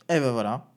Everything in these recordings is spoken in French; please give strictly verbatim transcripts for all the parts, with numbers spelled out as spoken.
Eh ben voilà.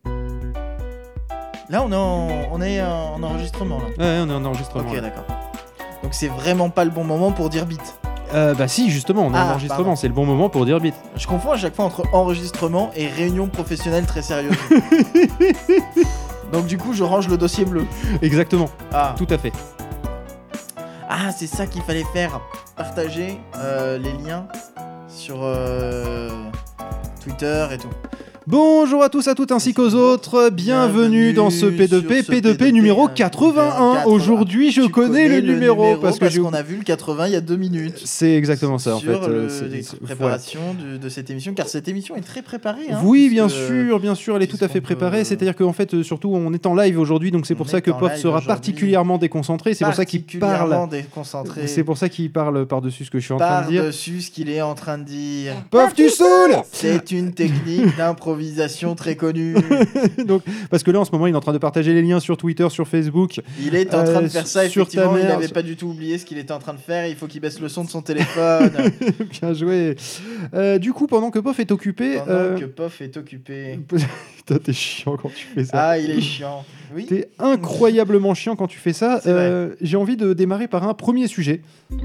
Là, on est en, on est en enregistrement, là. Ouais, on est en enregistrement. Ok, là. d'accord. Donc, c'est vraiment pas le bon moment pour dire bit. Euh, bah si, justement, on est Ah, en enregistrement, pardon. c'est le bon moment pour dire bit. Je confonds à chaque fois entre enregistrement et réunion professionnelle très sérieuse. Donc, du coup, je range le dossier bleu. Exactement, Ah, tout à fait. ah c'est ça qu'il fallait faire. Partager euh, les liens sur euh, Twitter et tout. Bonjour à tous, à toutes ainsi qu'aux autres, bienvenue Bienvenue dans ce P deux P, sur ce P deux P P deux P numéro euh, quatre-vingt-un. quatre-vingts. Aujourd'hui, je Tu connais le numéro parce que j'ai- qu'on a vu le quatre-vingts il y a deux minutes. C'est exactement ça en sur fait. le, euh, c'est- les c'est- préparations de, de cette émission, car cette émission est très préparée. Hein, Oui, bien puisque- sûr, bien sûr, elle est tout à fait puisqu'on préparée. peut- C'est-à-dire qu'en fait, euh, surtout, on est en live aujourd'hui, donc c'est On pour ça est que en Pof live sera aujourd'hui. particulièrement déconcentré. C'est pour ça qu'il particulièrement parle. déconcentré. C'est pour ça qu'il parle par-dessus ce que je suis en train de dire. Par-dessus ce qu'il est en train de dire. Pof, tu saoules. C'est une technique d'improvisation très connue. Donc, parce que là, en ce moment, il est en train de partager les liens sur Twitter, sur Facebook. Il est en train de Euh, faire ça, sur ta effectivement. Il mère, n'avait sur- pas du tout oublié ce qu'il était en train de faire. Il faut qu'il baisse le son de son téléphone. Bien joué. Euh, du coup, pendant que Pof est occupé. pendant euh, que Pof est occupé. Putain, t'es chiant quand tu fais ça. Ah, il est chiant. Oui. T'es incroyablement chiant quand tu fais ça. C'est vrai. Euh, J'ai envie de démarrer par un premier sujet.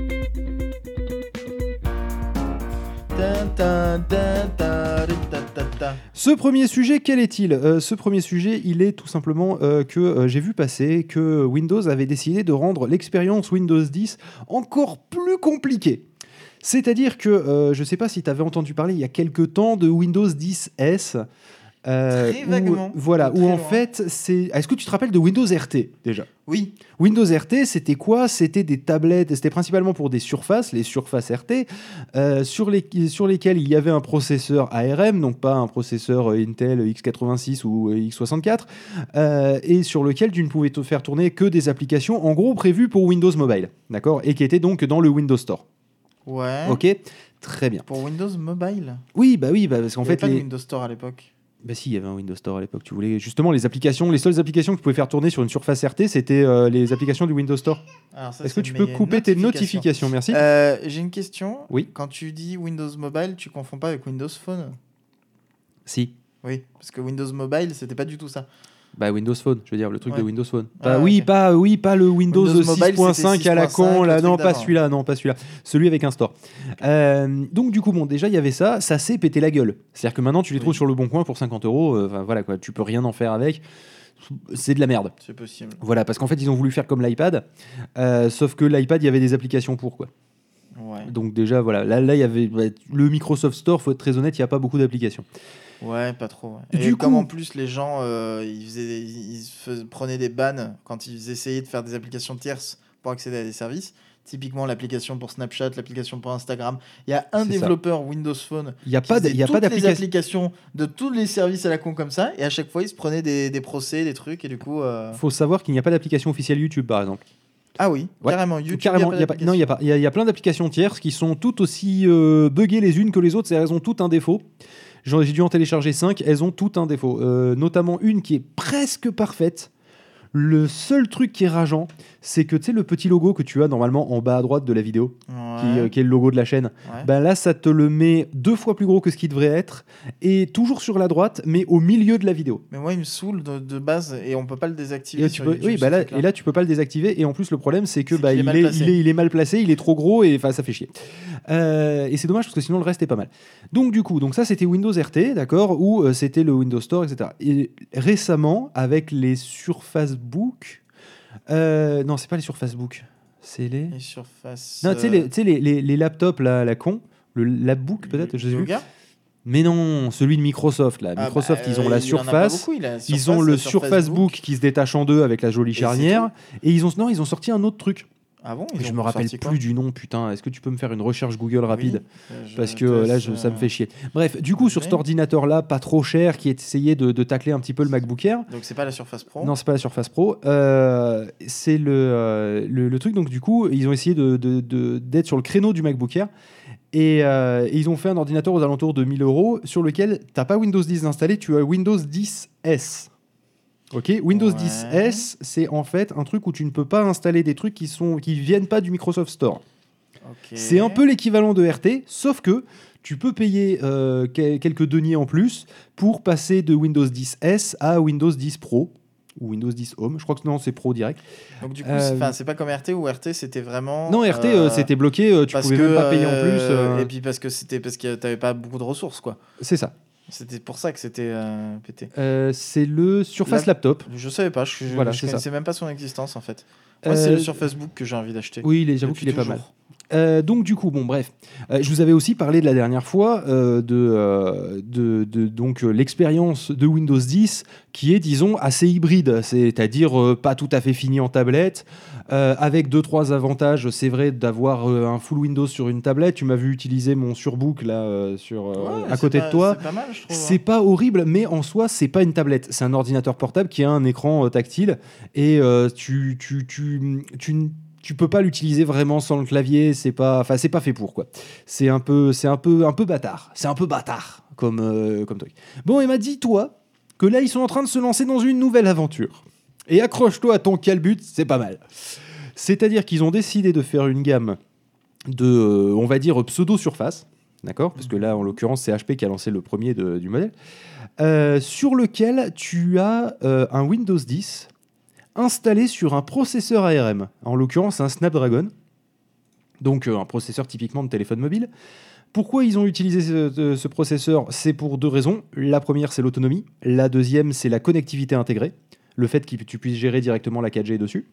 Tin, tin, tin, tin, ta, ta, ta. Ce premier sujet, quel est-il ? Euh, Ce premier sujet, il est tout simplement euh, que euh, j'ai vu passer que Windows avait décidé de rendre l'expérience Windows dix encore plus compliquée. C'est-à-dire que, euh, je ne sais pas si tu avais entendu parler il y a quelques temps de Windows dix S. euh, Très où- vaguement, Voilà, de où très en loin. fait, c'est. Est-ce que tu te rappelles de Windows R T déjà ? Oui. Windows R T, c'était quoi ? C'était des tablettes, c'était principalement pour des surfaces, les surfaces R T, euh, sur, les, sur lesquelles il y avait un processeur A R M, donc pas un processeur euh, Intel x quatre-vingt-six ou euh, x soixante-quatre, euh, et sur lequel tu ne pouvais te faire tourner que des applications, en gros prévues pour Windows Mobile, d'accord ? Et qui étaient donc dans le Windows Store. Ouais. Ok ? Très bien. Pour Windows Mobile. Oui, bah oui, bah parce qu'en Il y avait fait... pas de Les... Windows Store à l'époque. Bah si, il y avait un Windows Store à l'époque. Tu voulais justement les applications, les seules applications que tu pouvais faire tourner sur une surface R T, c'était euh, les applications du Windows Store. Alors ça, Est-ce que c'est tu peux mes couper tes notifications ? Merci. Euh, J'ai une question. Oui. Quand tu dis Windows Mobile, tu confonds pas avec Windows Phone ? Si. Oui, parce que Windows Mobile, c'était pas du tout ça. Bah Windows Phone, je veux dire le truc Ouais. de Windows Phone. Ah, Bah, oui, ok. pas oui, pas le Windows, Windows Mobile, six point cinq c'était à la six point cinq, con le là, truc non pas d'avant. celui-là, non pas celui-là, celui avec un store. Euh, donc du coup bon, déjà il y avait ça, ça s'est pété la gueule. C'est-à-dire que maintenant tu les Oui. trouves sur le bon coin pour cinquante euros. euh, Enfin voilà quoi, tu peux rien en faire avec. C'est de la merde. C'est possible. Voilà, parce qu'en fait ils ont voulu faire comme l'iPad, euh, sauf que l'iPad il y avait des applications pour quoi. Ouais. Donc déjà voilà, là là il y avait bah, le Microsoft Store, faut être très honnête, il y a pas beaucoup d'applications. Ouais, pas trop. ouais. Du Et comme coup- en plus les gens euh, ils, faisaient, ils se faisaient- prenaient des bans quand ils essayaient de faire des applications tierces pour accéder à des services. Typiquement l'application pour Snapchat, l'application pour Instagram. Il y a un C'est ça. développeur Windows Phone Il y a qui pas de, faisait il y a toutes pas les d'application. applications de tous les services à la con comme ça, et à chaque fois ils se prenaient des, des procès, des trucs, et du coup... euh, Faut savoir qu'il n'y a pas d'application officielle YouTube par exemple. Ah oui, Ouais. carrément, YouTube, Carrément, il il y a pas- non, il y a pas. Il y, a- il y a plein d'applications tierces qui sont toutes aussi euh, buggées les unes que les autres. Elles ont toutes un défaut. J'en- J'ai dû en télécharger cinq. Elles ont toutes un défaut. Euh, notamment une qui est presque parfaite. Le seul truc qui est rageant, c'est que tu sais le petit logo que tu as normalement en bas à droite de la vidéo, qui, Ouais, euh, qui est le logo de la chaîne. ouais. Ben là, ça te le met deux fois plus gros que ce qui devrait être, et toujours sur la droite, mais au milieu de la vidéo. Mais moi il me saule de, de base, et on peut pas le désactiver Et, sur tu peux, YouTube, oui, ce bah là, truc-là. et là, tu peux pas le désactiver. Et en plus, le problème, c'est que C'est bah, qu'il est il, mal est, placé. il, est, il est mal placé, il est trop gros et ça fait chier. Euh, et c'est dommage parce que sinon, le reste est pas mal. Donc, du coup, donc ça, c'était Windows R T, d'accord, ou euh, c'était le Windows Store, et cetera. Et récemment, avec les Surface Book. Euh, non, c'est pas les Surface Book. C'est les. Les surfaces... Non, tu sais, les, tu sais, les, les, les laptops, là, la con. Le Labbook, peut-être, je sais plus. Yoga. Mais non, celui de Microsoft, là. Ah Microsoft, bah, ils ont euh, la il en a pas Surface. beaucoup, il a la Ils Surface, ont le la Surface Book qui se détache en deux avec la jolie c'est charnière. Et ils ont non, ils ont sorti un autre truc. Ah bon, Mais ils je ont me rappelle sorti quoi plus du nom, putain. Est-ce que tu peux me faire une recherche Google rapide? Oui, je Parce te que euh, là, laisse, je- ça me euh, fait chier. Bref, du coup, sur oui. cet ordinateur-là, pas trop cher, qui essayait de, de tacler un petit peu le MacBook Air. Donc c'est pas la Surface Pro. Non, c'est pas la Surface Pro. Euh, c'est le, euh, le, le truc. Donc, du coup, ils ont essayé de, de- de- d'être sur le créneau du MacBook Air. Et, euh, et ils ont fait un ordinateur aux alentours de mille euros sur lequel tu n'as pas Windows dix installé, tu as Windows dix S. Ok, Windows Ouais. dix S, c'est en fait un truc où tu ne peux pas installer des trucs qui sont qui viennent pas du Microsoft Store. Ok. C'est un peu l'équivalent de R T, sauf que tu peux payer euh, que- quelques deniers en plus pour passer de Windows dix S à Windows dix Pro ou Windows dix Home. Je crois que non, c'est Pro direct. Donc du coup, Euh, c'est, 'fin, c'est pas comme R T où R T c'était vraiment. Non, R T, euh, euh, c'était bloqué, euh, tu parce pouvais que, même pas payer en plus. euh, euh, Et puis parce que c'était parce que t'avais pas beaucoup de ressources, quoi. C'est ça. C'était pour ça que c'était euh, pété. Euh, c'est le Surface La- Laptop. Je savais pas, je, je, Voilà, je c'est connaissais même pas son existence en fait. Moi, c'est Euh, le sur Facebook que j'ai envie d'acheter. Oui, il est- j'avoue Depuis qu'il est pas toujours. mal. Euh, donc du coup, bon bref, Euh, je vous avais aussi parlé de la dernière fois euh, de, euh, de, de donc euh, l'expérience de Windows dix qui est, disons, assez hybride, c'est-à-dire euh, pas tout à fait fini en tablette, euh, avec deux trois avantages. C'est vrai d'avoir euh, un full Windows sur une tablette. Tu m'as vu utiliser mon surbook là euh, sur euh, Ouais, à c'est côté pas- de toi. C'est pas mal, je trouve. C'est hein. pas horrible, mais en soi, c'est pas une tablette. C'est un ordinateur portable qui a un écran euh, tactile et euh, tu, tu, tu, tu, n- tu peux pas l'utiliser vraiment sans le clavier. C'est pas, enfin, c'est pas fait pour quoi. C'est un peu, c'est un peu, un peu bâtard. C'est un peu bâtard comme, euh, comme truc. Bon, et m'a dit toi que là, ils sont en train de se lancer dans une nouvelle aventure. Et accroche-toi à ton calbut, c'est pas mal. C'est-à-dire qu'ils ont décidé de faire une gamme de, euh, on va dire, pseudo-surface. D'accord ? Parce que là, en l'occurrence, c'est H P qui a lancé le premier de- du modèle. Euh, sur lequel tu as euh, un Windows dix installé sur un processeur A R M. En l'occurrence, un Snapdragon. Donc, euh, un processeur typiquement de téléphone mobile. Pourquoi ils ont utilisé ce, ce- ce processeur ? C'est pour deux raisons. La première, c'est l'autonomie. La deuxième, c'est la connectivité intégrée. Le fait que tu puisses gérer directement la quatre G dessus.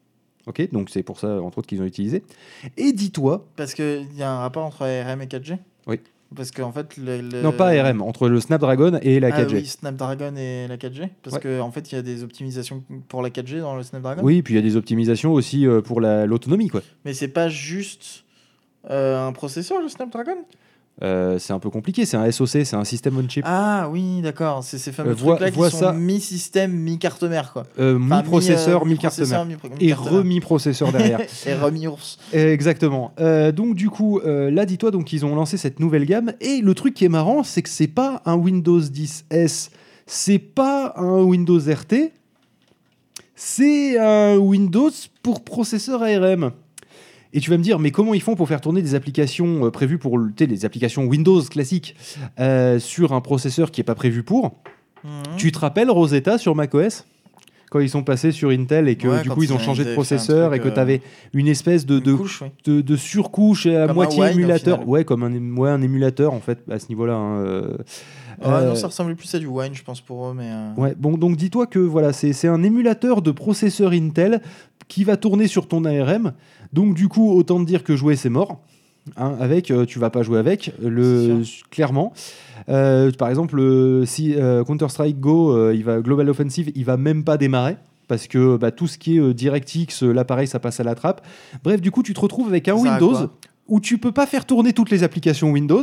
Ok, donc c'est pour ça, entre autres, qu'ils ont utilisé. Et dis-toi, Parce qu'il y a un rapport entre A R M et quatre G. Oui. Parce qu'en fait. Le, le- non pas A R M, entre le Snapdragon et la Ah quatre G. oui, Snapdragon et la quatre G. Parce Ouais. qu'en en fait, il y a des optimisations pour la quatre G dans le Snapdragon. Oui, puis il y a des optimisations aussi euh, pour la- l'autonomie, quoi. Mais c'est pas juste euh, un processeur, le Snapdragon. Euh, c'est un peu compliqué, c'est un S O C, c'est un système on chip. Ah oui, d'accord. C'est ces fameux Euh, vois- trucs-là qui vois sont ça. mi-système, mi-carte mère, quoi. Euh, Enfin, mi-processeur, mi, euh, mi-carte mi-processeur, mère. mi- Et mi-carte mère. remis-processeur derrière. Et remis ours. Euh, Exactement. Euh, donc du coup, euh, là, dis-toi, donc ils ont lancé cette nouvelle gamme. Et le truc qui est marrant, c'est que c'est pas un Windows dix S, c'est pas un Windows R T, c'est un Windows pour processeur A R M. Et tu vas me dire, mais comment ils font pour faire tourner des applications euh, prévues pour le- tu sais, des applications Windows classiques euh, sur un processeur qui n'est pas prévu pour ? Mhm. Tu te rappelles Rosetta sur macOS ? Quand ils sont passés sur Intel et que Ouais, du quand coup ils ont ils changé de avaient fait un processeur truc, et que euh, tu avais une espèce de, Une de, couche, oui. de, de surcouche à Comme un moitié Wine, au émulateur. final. Ouais, comme un, é- ouais, un émulateur en fait à ce niveau-là. hein, euh, Ah euh, non, ça ressemblait plus à du Wine, je pense, pour eux, mais. euh, Ouais, bon, donc dis-toi que voilà, c'est c'est un émulateur de processeur Intel qui va tourner sur ton A R M. Donc du coup, autant te dire que jouer c'est mort. Hein, avec, euh, tu vas pas jouer avec, le, clairement. Euh, par exemple, euh, si euh, Counter-Strike Go, euh, il va Global Offensive, il va même pas démarrer parce que bah, tout ce qui est euh, DirectX, euh, l'appareil, ça passe à la trappe. Bref, du coup, tu te retrouves avec un Ça sert à Windows quoi où tu peux pas faire tourner toutes les applications Windows.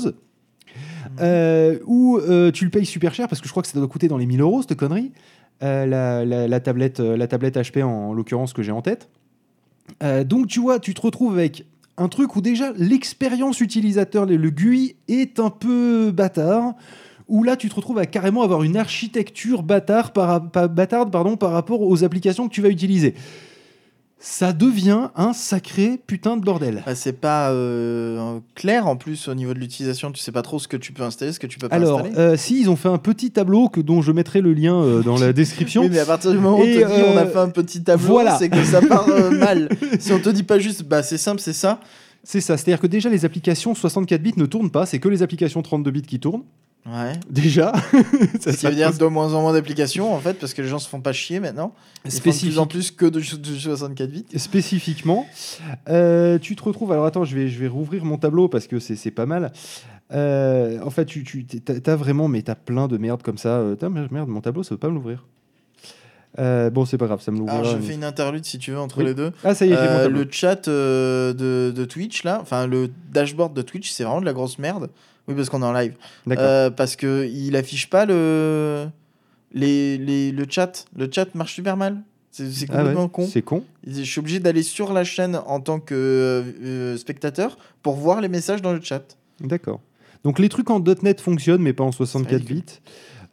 Euh, où euh, tu le payes super cher parce que je crois que ça doit coûter dans les mille euros cette connerie. Euh, la, la- la tablette, euh, la tablette H P en, en l'occurrence que j'ai en tête. Euh, donc tu vois, tu te retrouves avec un truc où déjà l'expérience utilisateur, le, le G U I est un peu bâtard. Où là tu te retrouves à carrément avoir une architecture bâtard par, pas- bâtarde pardon, par rapport aux applications que tu vas utiliser. Ça devient un sacré putain de bordel. Bah, c'est pas euh, clair en plus au niveau de l'utilisation. Tu sais pas trop ce que tu peux installer, ce que tu peux pas Alors, installer. euh, si, ils ont fait un petit tableau que, dont je mettrai le lien euh, dans la description. Oui, mais à partir du moment où on Et, te dit on a euh, fait un petit tableau, voilà. c'est que ça part euh, mal. Si on te dit pas juste, bah c'est simple, c'est ça. C'est ça, c'est-à-dire que déjà les applications soixante-quatre bits ne tournent pas, c'est que les applications trente-deux bits qui tournent. Ouais. Déjà. Ce Ça, qui ça veut dire pose- de moins en moins d'applications en fait, parce que les gens se font pas chier maintenant. Ils font de plus Spécifique- en plus que de, de soixante-quatre bits. Spécifiquement. Euh, tu te retrouves. Alors attends, je vais, je vais rouvrir mon tableau parce que c'est c'est pas mal. Euh, en fait, tu, tu t'as, t'as vraiment, mais t'as plein de merde comme ça. Euh, t'as- merde, mon tableau, ça veut pas me l'ouvrir. Euh, bon, c'est pas grave, ça me l'ouvrira. Alors je mais- fais une interlude si tu veux entre Oui. les deux. Ah, ça y est, j'ai mon Euh, tableau. le chat euh, de, de Twitch là, enfin le dashboard de Twitch, c'est vraiment de la grosse merde. Oui, parce qu'on est en live. D'accord. Euh, parce que il affiche pas le les, les le chat. Le chat marche super mal. C'est c'est Ah ouais, complètement con. c'est con. Je suis obligé d'aller sur la chaîne en tant que euh, spectateur pour voir les messages dans le chat. D'accord. Donc les trucs en .NET fonctionnent, mais pas en soixante-quatre ridicule. bits.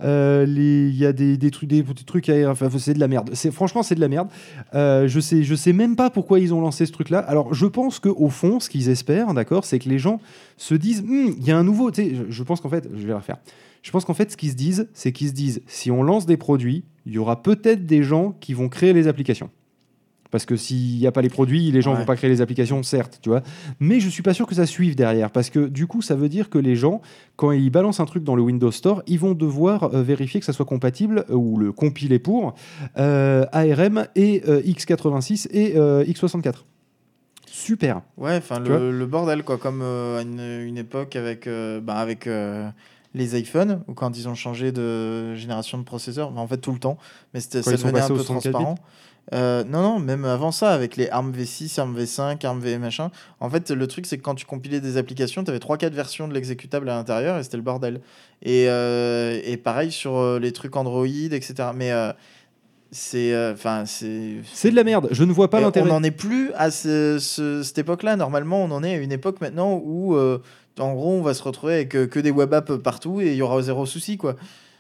Euh, les- Il y a des, des trucs, des, des trucs à, enfin, c'est de la merde. C'est, franchement, c'est de la merde. Euh, je sais, je sais même pas pourquoi ils ont lancé ce truc-là. Alors, je pense qu'au fond, ce qu'ils espèrent, d'accord, c'est que les gens se disent, Hm, il y a un nouveau. Tu sais, je, je pense qu'en fait, je vais la refaire. Je pense qu'en fait, ce qu'ils se disent, c'est qu'ils se disent, si on lance des produits, il y aura peut-être des gens qui vont créer les applications. Parce que s'il n'y a pas les produits, les gens Ouais. vont pas créer les applications, certes, tu vois. Mais je suis pas sûr que ça suive derrière, parce que du coup, ça veut dire que les gens, quand ils balancent un truc dans le Windows Store, ils vont devoir euh, vérifier que ça soit compatible euh, ou le compiler pour euh, A R M et euh, x quatre-vingt-six et euh, x soixante-quatre. Super. Ouais, enfin Tu vois le, le bordel quoi, comme euh, à une, une époque avec euh, bah, avec euh, les iPhones ou quand ils ont changé de génération de processeur, enfin, en fait tout le temps, mais c'était, Quand ça ils sont devenait un passés au peu soixante-quatre transparent. Euh, non non, même avant ça avec les ARM V six, ARM V cinq, ARM V machin. En fait, le truc c'est que quand tu compilais des applications, tu avais trois quatre versions de l'exécutable à l'intérieur et c'était le bordel. Et euh, et pareil sur euh, les trucs Android, et cetera. Mais euh, c'est enfin c'est C'est de la merde. Je ne vois pas Et on l'intérêt. n'en est plus à ce- ce- cette époque-là. Normalement, on en est à une époque maintenant où, euh, en gros, on va se retrouver avec euh, que des web apps partout et il y aura zéro souci, quoi.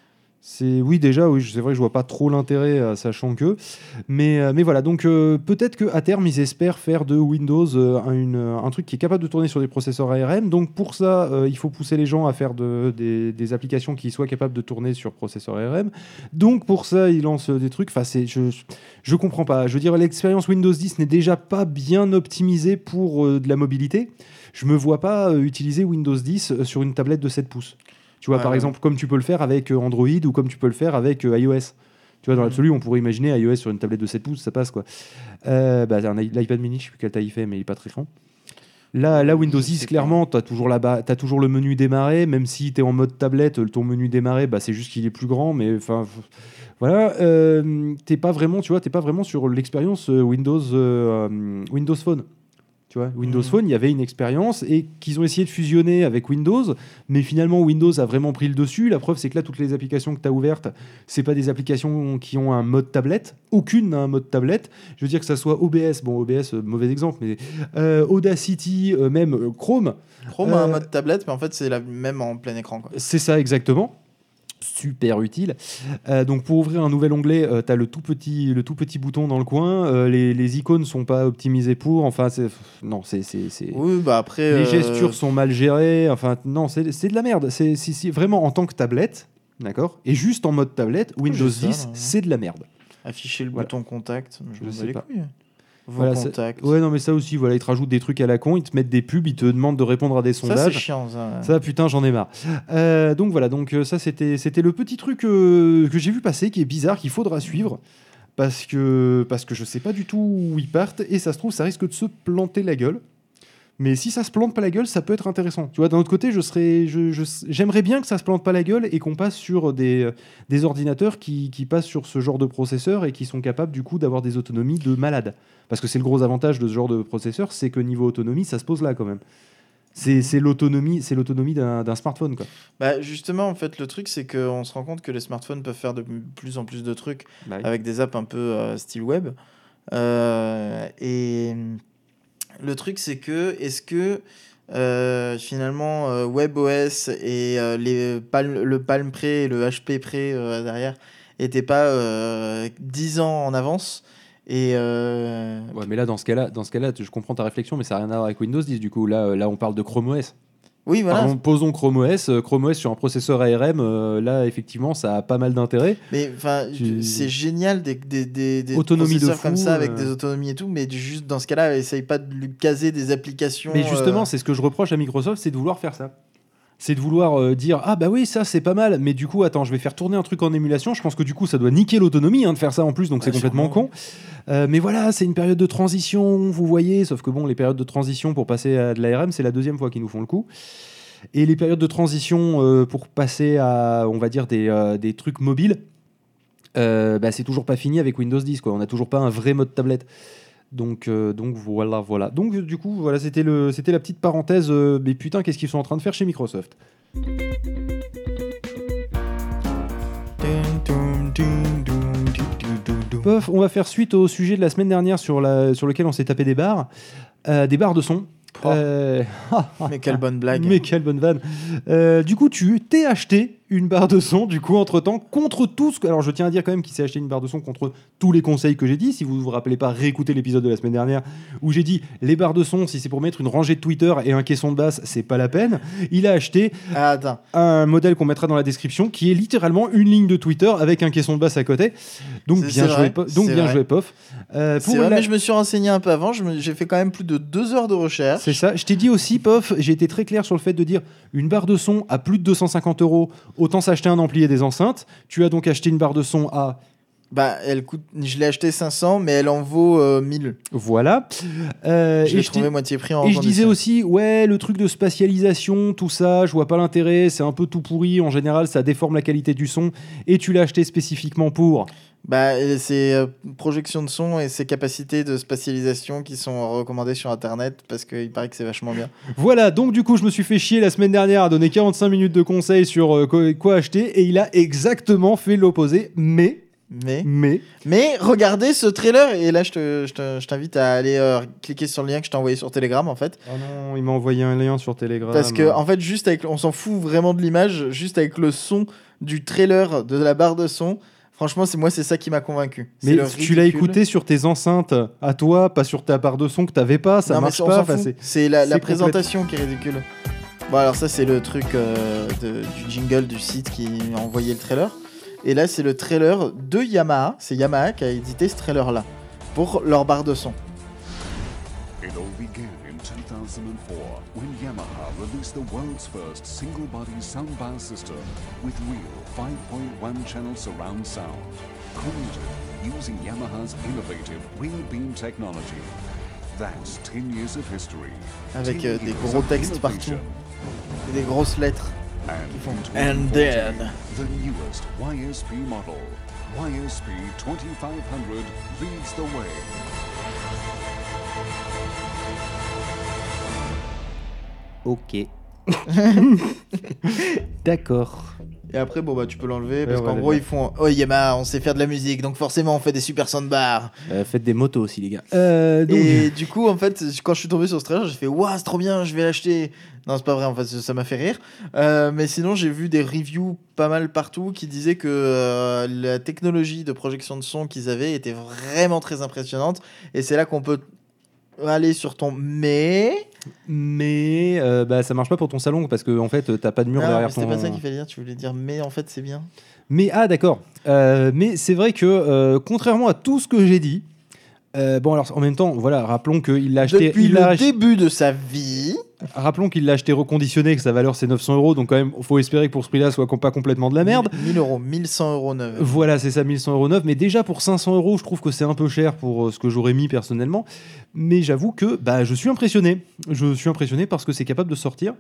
C'est oui déjà oui c'est vrai que je vois pas trop l'intérêt euh, sachant que mais euh, mais voilà donc euh, peut-être que à terme ils espèrent faire de Windows euh, un, une- un truc qui est capable de tourner sur des processeurs A R M, donc pour ça euh, il faut pousser les gens à faire de, des, des applications qui soient capables de tourner sur processeur A R M, donc pour ça ils lancent des trucs, enfin c'est je je comprends pas, je veux dire l'expérience Windows dix n'est déjà pas bien optimisée pour euh, de la mobilité. Je me vois pas euh, utiliser Windows dix euh, sur une tablette de sept pouces. Tu vois, Ouais, par ouais. exemple, comme tu peux le faire avec euh, Android ou comme tu peux le faire avec euh, iOS. Tu vois, dans Mhm. l'absolu, on pourrait imaginer iOS sur une tablette de sept pouces, ça passe quoi. Euh, bah, un i- l'iPad mini, je sais plus quelle taille il fait, mais il est pas très grand. Là, là Windows Je dix, sais clairement, tu as toujours, la ba- t'as toujours le menu démarrer, même si tu es en mode tablette, le- ton menu démarrer, bah, c'est juste qu'il est plus grand, mais enfin. f- Voilà, euh, t'es pas vraiment, tu vois, t'es pas vraiment sur l'expérience euh, Windows, euh, euh, Windows Phone. Tu vois, Windows Mhm. Phone, il y avait une expérience et qu'ils ont essayé de fusionner avec Windows, mais finalement Windows a vraiment pris le dessus. La preuve, c'est que là, toutes les applications que tu as ouvertes, c'est pas des applications qui ont un mode tablette. Aucune n'a un mode tablette. Je veux dire que ça soit O B S, bon O B S, euh, mauvais exemple, mais euh, Audacity, euh, même euh, Chrome, Chrome a un Euh, mode tablette, mais en fait, c'est la même en plein écran, quoi. c'est ça exactement. Super utile. Euh, donc pour ouvrir un nouvel onglet, tu as le tout petit, le tout petit bouton dans le coin. Euh, les, les icônes sont pas optimisées pour. Enfin, c'est, non, c'est, c'est, c'est- Oui, bah après. les euh, gestures sont mal gérées. Enfin, non, c'est, c'est de la merde. C'est, si, si, vraiment en tant que tablette, d'accord. Et juste en mode tablette, Windows j'ai ça, dix, là, ouais. c'est de la merde. Afficher le Voilà. bouton contact, je, Je m'en sais bats les pas. couilles. Vos Voilà, c'est- contacts. ouais, non, mais ça aussi, voilà, ils te rajoutent des trucs à la con, ils te mettent des pubs, ils te demandent de répondre à des Ça, c'est sondages. chiant, ça. Ça, putain, j'en ai marre. Euh, donc voilà, donc euh, ça c'était c'était le petit truc euh, que j'ai vu passer, qui est bizarre, qu'il faudra suivre, parce que parce que je sais pas du tout où ils partent et ça se trouve ça risque de se planter la gueule. Mais si ça se plante pas la gueule, ça peut être intéressant. Tu vois, d'un autre côté, je serais, je, je- j'aimerais bien que ça se plante pas la gueule et qu'on passe sur des, des ordinateurs qui, qui passent sur ce genre de processeur et qui sont capables du coup d'avoir des autonomies de malade. Parce que c'est le gros avantage de ce genre de processeur, c'est que niveau autonomie, ça se pose là quand même. C'est, c'est l'autonomie, c'est l'autonomie d'un, d'un smartphone quoi. Bah, justement, en fait, le truc, c'est qu'on se rend compte que les smartphones peuvent faire de plus en plus de trucs Bah oui. avec des apps un peu euh, style web. Euh, et le truc, c'est que, est-ce que euh, finalement euh, WebOS et euh, les Palm- le Palm Pre et le H P Pre euh, derrière n'étaient pas euh, dix ans en avance et euh, Ouais, mais là dans ce cas-là, dans ce cas-là, je comprends ta réflexion, mais ça n'a rien à voir avec Windows dix du coup. Là, euh, là, on parle de Chrome O S. oui, voilà. Pardon, posons Chrome O S. Euh, Chrome O S sur un processeur A R M, euh, là, effectivement, ça a pas mal d'intérêt. Mais enfin, Tu- c'est génial des, des, des, des Autonomie de processeurs fou, comme ça avec euh. des autonomies et tout, mais juste dans ce cas-là, essaye pas de lui caser des applications. Mais justement, euh, c'est ce que je reproche à Microsoft, c'est de vouloir faire ça. C'est de vouloir euh, dire ah bah oui ça c'est pas mal, mais du coup attends je vais faire tourner un truc en émulation. Je pense que du coup ça doit niquer l'autonomie hein, de faire ça en plus, donc Ouais, c'est complètement sûrement, con. Euh, mais voilà, c'est une période de transition, vous voyez. Sauf que bon, les périodes de transition pour passer à de l'A R M, c'est la deuxième fois qu'ils nous font le coup. Et les périodes de transition euh, pour passer à, on va dire, des, euh, des trucs mobiles, euh, bah, c'est toujours pas fini avec Windows dix, quoi. On n'a toujours pas un vrai mode tablette. Donc, euh, donc voilà, voilà. Donc du coup, voilà, c'était le, c'était la petite parenthèse. euh, mais putain, qu'est-ce qu'ils sont en train de faire chez Microsoft? Pof, on va faire suite au sujet de la semaine dernière sur, la, sur lequel on s'est tapé des barres, euh, des barres de son. Oh, Euh, mais quelle bonne blague. Mais quelle bonne vanne. Euh, du coup, tu t'es acheté une barre de son, du coup, entre-temps, contre tout ce que... Alors, je tiens à dire quand même qu'il s'est acheté une barre de son contre tous les conseils que j'ai dit. Si vous vous rappelez pas, réécoutez l'épisode de la semaine dernière où j'ai dit les barres de son, si c'est pour mettre une rangée de Twitter et un caisson de basse, c'est pas la peine. Il a acheté ah, attends. un modèle qu'on mettra dans la description qui est littéralement une ligne de Twitter avec un caisson de basse à côté. Donc, c'est, bien, c'est joué, po- donc bien joué, Pof. Euh, pour vrai, la... mais je me suis renseigné un peu avant. Je me... J'ai fait quand même plus de deux heures de recherche. C'est ça. Je t'ai dit aussi, Pof, j'ai été très clair sur le fait de dire une barre de son à plus de deux cent cinquante euros, autant s'acheter un ampli et des enceintes. Tu as donc acheté une barre de son à... Bah, elle coûte... Je l'ai acheté cinq cents, mais elle en vaut euh, mille. Voilà. Euh, je l'ai trouvé moitié prix en Et je disais aussi, ouais, le truc de spatialisation, tout ça, je vois pas l'intérêt, c'est un peu tout pourri. En général, ça déforme la qualité du son. Et tu l'as acheté spécifiquement pour... Bah, c'est euh, projection de son et ses capacités de spatialisation qui sont recommandées sur Internet parce qu'il paraît que c'est vachement bien. Voilà, donc du coup, je me suis fait chier la semaine dernière à donner quarante-cinq minutes de conseils sur euh, quoi, quoi acheter et il a exactement fait l'opposé, mais... Mais, mais, mais regardez ce trailer et là je, te, je, te, je t'invite à aller euh, cliquer sur le lien que je t'ai envoyé sur Telegram en fait. Oh non, il m'a envoyé un lien sur Telegram. Parce que en fait juste avec, on s'en fout vraiment de l'image, juste avec le son du trailer de la barre de son. Franchement, c'est moi, c'est ça qui m'a convaincu. Mais tu l'as écouté sur tes enceintes à toi, pas sur ta barre de son que t'avais pas, ça non, marche mais pas. Enfin, c'est, c'est la, la présentation complète. Qui est ridicule. Bon, alors ça, c'est le truc euh, de, du jingle du site qui a envoyé le trailer. Et là, c'est le trailer de Yamaha. C'est Yamaha qui a édité ce trailer-là pour leur barre de son. It all began in two thousand four when Yamaha released the world's first single-body soundbar system with real five point one channel surround sound, created using Yamaha's innovative wing beam technology. That's ten years of history. Avec euh, des gros textes partout et des grosses lettres. And, and then the newest Y S P model, Y S P twenty-five hundred, leads the way. Ok. D'accord. Et après, bon bah tu peux l'enlever parce ouais, qu'en gros ils font oh Yamaha, on sait faire de la musique, donc forcément on fait des super soundbars. Euh, faites des motos aussi les gars. Euh, donc... Et du coup en fait quand je suis tombé sur ce trailer, j'ai fait waouh c'est trop bien, je vais l'acheter. Non c'est pas vrai en fait, ça m'a fait rire. Euh, mais sinon j'ai vu des reviews pas mal partout qui disaient que euh, la technologie de projection de son qu'ils avaient était vraiment très impressionnante. Et c'est là qu'on peut aller sur ton mais. Mais euh, bah, ça marche pas pour ton salon parce que en fait t'as pas de mur non, derrière mais ton... c'était pas ça qu'il fallait dire, tu voulais dire mais en fait c'est bien. Mais ah d'accord. Euh, mais c'est vrai que euh, contrairement à tout ce que j'ai dit, euh, bon alors en même temps voilà rappelons qu'il l'a acheté depuis il le l'a ach... début de sa vie. Rappelons qu'il l'a acheté reconditionné, que sa valeur c'est neuf cents euros, donc quand même faut espérer que pour ce prix-là soit pas complètement de la merde. mille euros, mille cent euros neuf. Voilà, c'est ça, mille cent euros neuf. Mais déjà pour cinq cents euros, je trouve que c'est un peu cher pour euh, ce que j'aurais mis personnellement. Mais j'avoue que bah, je suis impressionné. Je suis impressionné parce que c'est capable de sortir.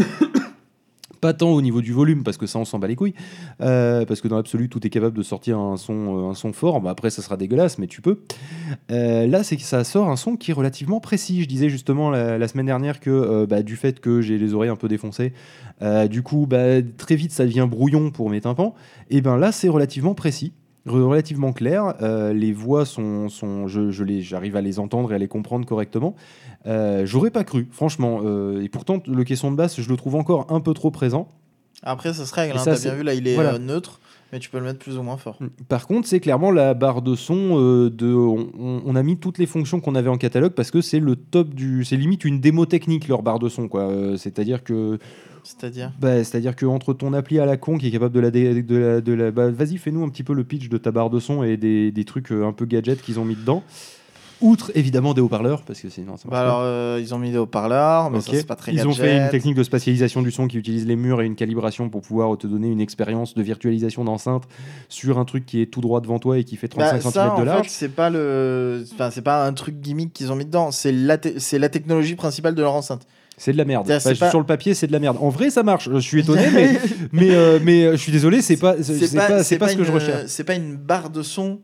Pas tant au niveau du volume, parce que ça on s'en bat les couilles. Euh, parce que dans l'absolu, tout est capable de sortir un son, euh, un son fort. Bah, après, ça sera dégueulasse, mais tu peux. Euh, là, c'est que ça sort un son qui est relativement précis. Je disais justement la, la semaine dernière que euh, bah, du fait que j'ai les oreilles un peu défoncées, euh, du coup, bah, très vite, ça devient brouillon pour mes tympans. Et ben là, c'est relativement précis. Relativement clair, euh, les voix sont, sont je, je les, j'arrive à les entendre et à les comprendre correctement. Euh, j'aurais pas cru, franchement. Euh, et pourtant, le caisson de basse, je le trouve encore un peu trop présent. Après, ça se règle. Hein, ça, t'as c'est... bien vu, là, il est voilà. euh, neutre, mais tu peux le mettre plus ou moins fort. Par contre, c'est clairement la barre de son. Euh, de, on, on a mis toutes les fonctions qu'on avait en catalogue parce que c'est le top du. C'est limite une démo technique leur barre de son, quoi. Euh, c'est-à-dire que. C'est-à-dire bah, C'est-à-dire qu'entre ton appli à la con qui est capable de la... De la, de la bah, vas-y, fais-nous un petit peu le pitch de ta barre de son et des, des trucs un peu gadgets qu'ils ont mis dedans. Outre, évidemment, des haut-parleurs, parce que sinon, ça marche bah pas. Alors, euh, ils ont mis des haut-parleurs, mais okay. ça, c'est pas très Ils gadget. ont fait une technique de spatialisation du son qui utilise les murs et une calibration pour pouvoir te donner une expérience de virtualisation d'enceinte sur un truc qui est tout droit devant toi et qui fait trente-cinq bah, centimètres de large. En fait, c'est pas, le... enfin, c'est pas un truc gimmick qu'ils ont mis dedans, c'est la, te... c'est la technologie principale de leur enceinte. C'est de la merde. Enfin, pas... Sur le papier, c'est de la merde. En vrai, ça marche. Je suis étonné, mais, mais, euh, mais je suis désolé, c'est pas, c'est, c'est pas, pas, c'est pas, pas ce une, que je recherche. C'est pas une barre de son.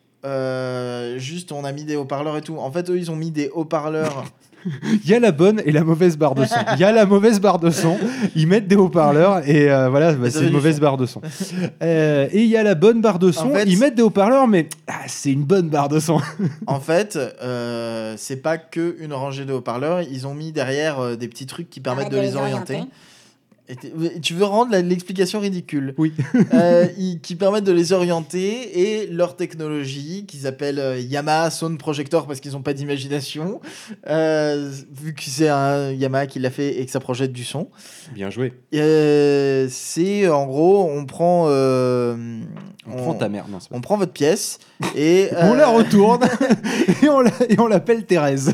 Euh, juste, on a mis des haut-parleurs et tout. En fait, eux, ils ont mis des haut-parleurs. Il y a la bonne et la mauvaise barre de son. Il y a la mauvaise barre de son. Ils mettent des haut-parleurs et euh, voilà, bah, c'est une mauvaise barre de son. Euh, et il y a la bonne barre de son. En fait, ils mettent des haut-parleurs, mais ah, c'est une bonne barre de son. En fait, euh, c'est pas que une rangée de haut-parleurs. Ils ont mis derrière euh, des petits trucs qui permettent de les orienter. Et t- tu veux rendre la- l'explication ridicule. Oui. Euh, ils- qui permettent de les orienter et leur technologie qu'ils appellent euh, Yamaha Sound Projector parce qu'ils n'ont pas d'imagination, euh, vu que c'est un Yamaha qui l'a fait et que ça projette du son. Bien joué. Euh, c'est en gros, on prend, euh, On, prend ta mère. Non, c'est pas on prend votre pièce et On la euh, retourne et on la- et on l'appelle Thérèse.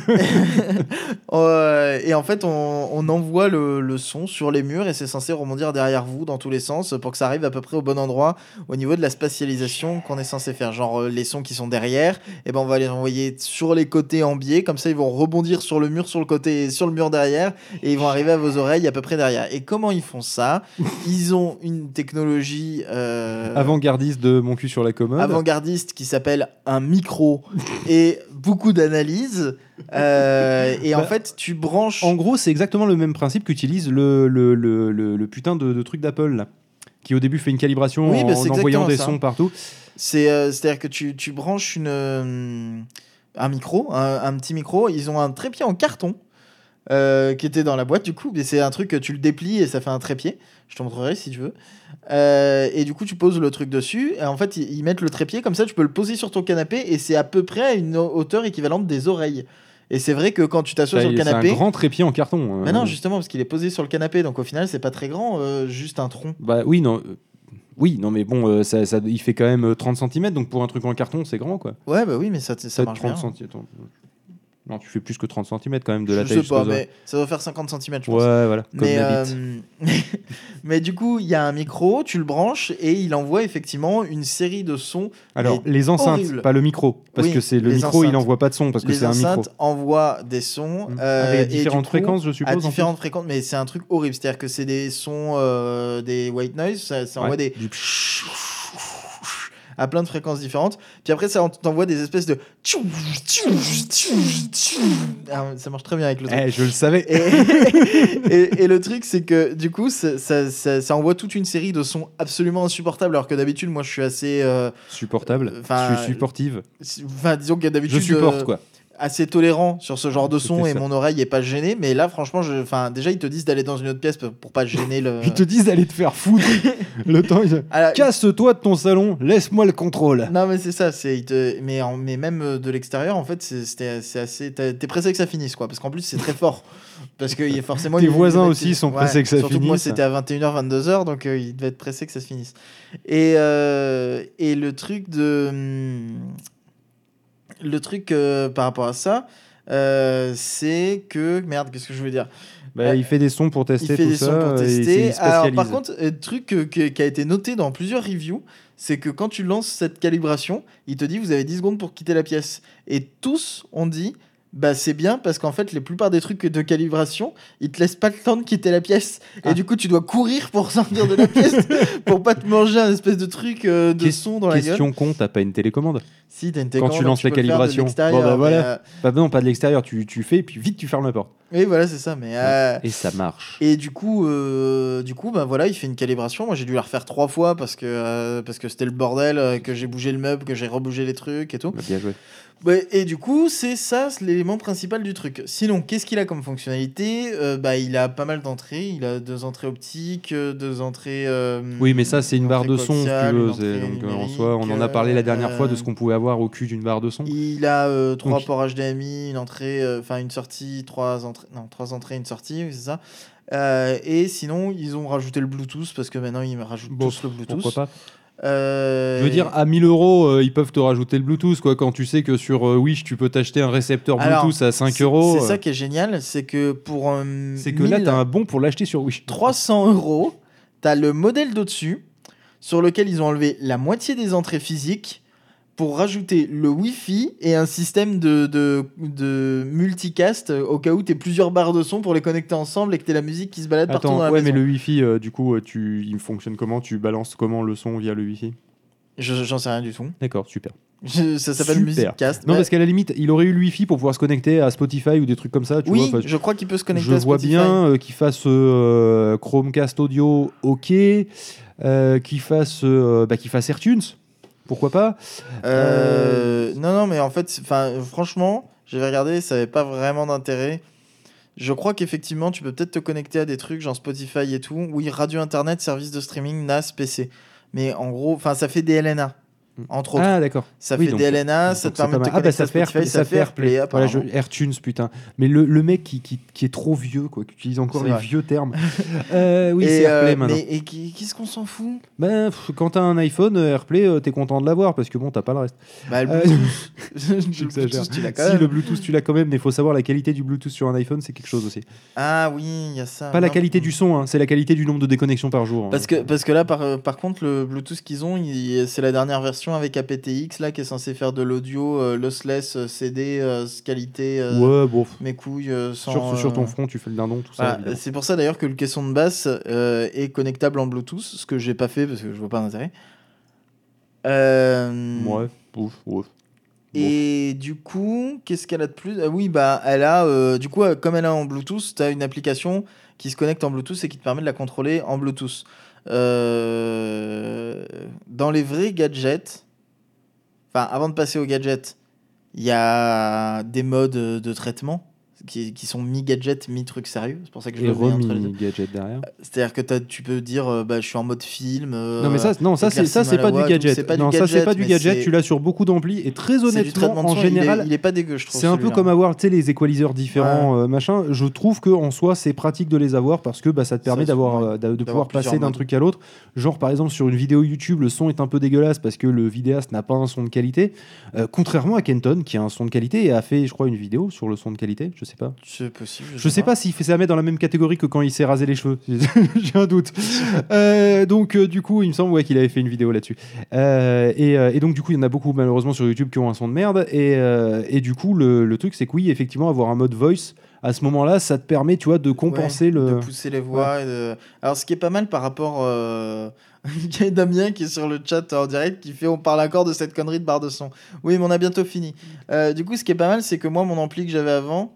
Euh, et en fait, on, on envoie le, le son sur les murs et c'est censé rebondir derrière vous dans tous les sens pour que ça arrive à peu près au bon endroit au niveau de la spatialisation qu'on est censé faire. Genre euh, les sons qui sont derrière, et ben on va les envoyer sur les côtés en biais, comme ça ils vont rebondir sur le mur, sur le côté, et sur le mur derrière et ils vont arriver à vos oreilles à peu près derrière. Et comment ils font ça? Ils ont une technologie euh, Avant-gardiste de mon cul sur la commode. avant-gardiste qui s'appelle un micro et beaucoup d'analyses. Euh, et en Bah, fait, tu branches. En gros, c'est exactement le même principe qu'utilise le, le, le, le, le putain de, de truc d'Apple, là, qui au début fait une calibration Oui, en, bah, c'est en envoyant exactement des ça. sons partout. C'est, euh, c'est-à-dire que tu, tu branches une, euh, un micro, un, un petit micro. Ils ont un trépied en carton euh, qui était dans la boîte, du coup. Mais c'est un truc que tu le déplies et ça fait un trépied. Je te montrerai si tu veux. Euh, et du coup, tu poses le truc dessus. Et en fait, ils, ils mettent le trépied comme ça. Tu peux le poser sur ton canapé et c'est à peu près à une hauteur équivalente des oreilles. Et c'est vrai que quand tu t'assois Bah, sur le c'est canapé. un grand trépied en carton. euh. Mais non, justement, parce qu'il est posé sur le canapé. Donc au final, c'est pas très grand, euh, juste un tronc. Bah oui, non. euh, Oui, non, mais bon, euh, ça, ça, il fait quand même euh, trente centimètres, donc pour un truc en carton, c'est grand, quoi. Ouais, bah oui, mais ça, ça Peut-être marche trente bien. centimètres. Non, tu fais plus que trente centimètres quand même de la Je taille. sais pas, jusqu'aux mais ça doit faire cinquante centimètres, je oreilles. pense. Ouais, voilà. Comme Mais, la bite. euh, mais du coup, il y a un micro, tu le branches et il envoie effectivement une série de sons. Alors, mais les enceintes, horrible. pas le micro. Parce Oui, que c'est le les micro, il enceintes. n'envoie pas de son, parce que Les c'est un micro. enceintes envoient des sons Mm. euh, Avec et du différentes coup, fréquences, je suppose. à en plus. différentes fréquences, mais c'est un truc horrible. C'est-à-dire que c'est des sons, euh, des white noise, ça, ça envoie Ouais, des du- à plein de fréquences différentes. Puis après, ça t'envoie des espèces de ah, ça marche très bien avec le truc. Eh, je le savais. Et, et, et le truc, c'est que du coup, ça, ça, ça, ça envoie toute une série de sons absolument insupportables. Alors que d'habitude, moi, je suis assez. euh, Supportable. Enfin, je suis supportive. Enfin, disons que d'habitude. Je supporte, euh, quoi. assez tolérant sur ce genre de son C'était et ça. mon oreille est pas gênée. Mais là, franchement, je... enfin, déjà, ils te disent d'aller dans une autre pièce pour pas gêner le. Ils te disent d'aller te faire foutre. Le temps, ils- Alors, casse-toi de ton salon, laisse-moi le contrôle. non, mais c'est ça. C'est ils te... mais, en... mais même euh, de l'extérieur, en fait, c'est c'était- c'est assez. T'as- T'es pressé que ça finisse, quoi. Parce qu'en plus, c'est très fort. Parce que il y a forcément. Tes il y a- voisins il y a- aussi sont pressés que ça surtout que moi, finisse. c'était à vingt et une heures, vingt-deux heures, donc euh, il devait être pressé que ça se finisse. Et, euh, et le truc de. hum, Le truc euh, par rapport à ça, euh, c'est que. Merde, qu'est-ce que je veux dire? Bah, Euh, il fait des sons pour Il tester fait tout des ça. sons pour et il- tester. il Alors, spécialise. par contre, un truc que- que- qui a été noté dans plusieurs reviews, c'est que quand tu lances cette calibration, il te dit vous avez dix secondes pour quitter la pièce. Et tous ont dit bah c'est bien parce qu'en fait, les plupart des trucs de calibration, ils te laissent pas le temps de quitter la pièce. Et Ah. du coup, tu dois courir pour sortir de la pièce pour pas te manger un espèce de truc euh, de Ques- son dans la gueule. Question con, t'as pas une télécommande? Si, t'as une Quand télécommande, tu lances peux la le faire de calibration. l'extérieur, Bon, bah, voilà. mais, euh, Bah, non, pas de l'extérieur, tu, tu fais, et puis vite tu fermes la porte. Oui, voilà, c'est ça. Mais euh, Et ça marche. Et du coup, euh, du coup, bah voilà, il fait une calibration. Moi, j'ai dû la refaire trois fois parce que euh, parce que c'était le bordel, euh, que j'ai bougé le meuble, que j'ai rebougé les trucs et tout. Bah, bien joué. Ouais, et du coup, c'est ça c'est l'élément principal du truc. Sinon, qu'est-ce qu'il a comme fonctionnalité? Euh, Bah, il a pas mal d'entrées. Il a deux entrées optiques, euh, deux entrées. euh, Oui, mais ça, c'est une barre entrée de son, si tu coaxiale, veux. une c'est- entrée Donc, en numérique, soi, on en a parlé la dernière euh, fois de ce qu'on pouvait avoir au cul d'une barre de son. Il a euh, trois Donc- ports H D M I, une entrée, euh, enfin une sortie, trois entrées, non trois entrées, une sortie, oui, c'est ça. Euh, et sinon, ils ont rajouté le Bluetooth parce que maintenant ils rajoutent Bon, tous le Bluetooth. Pourquoi pas? Euh, Je veux dire, à mille euros, euh, ils peuvent te rajouter le Bluetooth, quoi. Quand tu sais que sur euh, Wish, tu peux t'acheter un récepteur Alors, Bluetooth à cinq c'est- euros. C'est euh, ça qui est génial, c'est que pour un C'est que là, t'as un bon pour l'acheter sur Wish. trois cents euros, t'as le modèle d'au-dessus sur lequel ils ont enlevé la moitié des entrées physiques pour rajouter le Wi-Fi et un système de, de, de multicast euh, au cas où t'aies plusieurs barres de son pour les connecter ensemble et que t'aies la musique qui se balade partout Attends, dans la ouais, maison. mais le Wi-Fi, euh, du coup, euh, tu... il fonctionne comment? Tu balances comment le son via le Wi-Fi? Je- J'en sais rien du tout. D'accord, super. Je- ça s'appelle Super. Musicast. Non, Ouais. parce qu'à la limite, il aurait eu le Wi-Fi pour pouvoir se connecter à Spotify ou des trucs comme ça. Tu oui, vois, enfin, je crois qu'il peut se connecter je à vois Spotify. bien euh, qu'il fasse euh, Chromecast audio, ok, euh, qu'il fasse, euh, bah, qu'il fasse AirTunes, pourquoi pas. Euh, Non, non, mais en fait, c'est- 'fin, franchement, j'avais regardé, ça n'avait pas vraiment d'intérêt. Je crois qu'effectivement, tu peux peut-être te connecter à des trucs genre Spotify et tout. Oui, radio internet, service de streaming, N A S, P C. Mais en gros, enfin, ça fait des L N A. Entre autres. Ah, d'accord. Ça Oui, fait donc- des L N A, donc ça te c'est permet pas de te mal. Ah, bah, connecter ça à fait Spotify, Airplay, ça fait AirPlay, Voilà, je- apparemment. AirTunes, putain. Mais le, le mec qui, qui, qui est trop vieux, quoi, qui utilise encore C'est les vrai. vieux termes. Euh, oui, Et, c'est AirPlay euh, maintenant. mais et qui- qu'est-ce qu'on s'en fout? Ben, pff, quand t'as un iPhone, euh, AirPlay, euh, t'es content de l'avoir parce que bon, t'as pas le reste. Bah, le Euh, Bluetooth. Le J'exagère. Bluetooth, tu l'as quand Si, même. le Bluetooth, tu l'as quand même, mais il faut savoir la qualité du Bluetooth sur un iPhone, c'est quelque chose aussi. Ah oui, il y a ça. Pas la Non. qualité du son, hein, c'est la qualité du nombre de déconnexions par jour. hein. Parce que, parce que là, par, par contre, le Bluetooth qu'ils ont, il- c'est la dernière version avec A P T X là, qui est censé faire de l'audio euh, lossless, euh, C D, euh, qualité, euh, Ouais, bon. mes couilles, euh, sans. Sur, sur ton euh, front, tu fais le dindon, tout ça. voilà. évidemment. C'est pour ça d'ailleurs que le caisson de basse euh, est connectable en Bluetooth, ce que j'ai pas fait parce que je vois pas d'intérêt. Euh, Ouais, ouf, ouf. Et du coup, qu'est-ce qu'elle a de plus? Ah oui, bah, elle a, euh, du coup, euh, comme elle a en Bluetooth, tu as une application qui se connecte en Bluetooth et qui te permet de la contrôler en Bluetooth. Euh, Dans les vrais gadgets, enfin, avant de passer aux gadgets, il y a des modes de traitement qui, qui sont mi-gadget, mi-truc sérieux. C'est pour ça que je Et le mets entre les deux. remis gadget derrière. C'est-à-dire que t'as- tu peux dire, euh, bah, je suis en mode film. euh, Non mais ça, non, ça c'est ça c'est éclairci pas du mal à voix, tout. gadget. C'est pas non, du ça c'est gadget, pas du mais gadget. c'est- Tu l'as sur beaucoup d'amplis et très c'est du honnêtement, traitement de en son, il est- général, il est, pas dégueu, je trouve. c'est un peu celui-là. comme avoir, tu sais, les équaliseurs différents, euh, machin. Je trouve que en soi, c'est pratique de les avoir parce que bah, ça te permet Ça, d'avoir, ouais, euh, de, de d'avoir pouvoir passer plusieurs d'un modes. truc à l'autre. Genre par exemple sur une vidéo YouTube, le son est un peu dégueulasse parce que le vidéaste n'a pas un son de qualité. Euh, contrairement à Kenton qui a un son de qualité et a fait, je crois, une vidéo sur le son de qualité. Je sais pas. C'est possible. Je sais pas s'il fait ça mettre dans la même catégorie que quand il s'est rasé les cheveux. J'ai un doute. Euh, donc, euh, du coup, il me semble ouais, qu'il avait fait une vidéo là-dessus. Euh, et, euh, et donc, du coup, il y en a beaucoup, malheureusement, sur YouTube qui ont un son de merde. Et, euh, et du coup, le, le truc, c'est que oui, effectivement, avoir un mode voice, à ce moment-là, ça te permet, tu vois, de compenser Ouais, le. de pousser les voix. et de- Alors, ce qui est pas mal par rapport. Euh... Il y a Damien qui est sur le chat en direct qui fait on parle encore de cette connerie de barre de son. Oui, mais on a bientôt fini. Euh, du coup, ce qui est pas mal, c'est que moi, mon ampli que j'avais avant.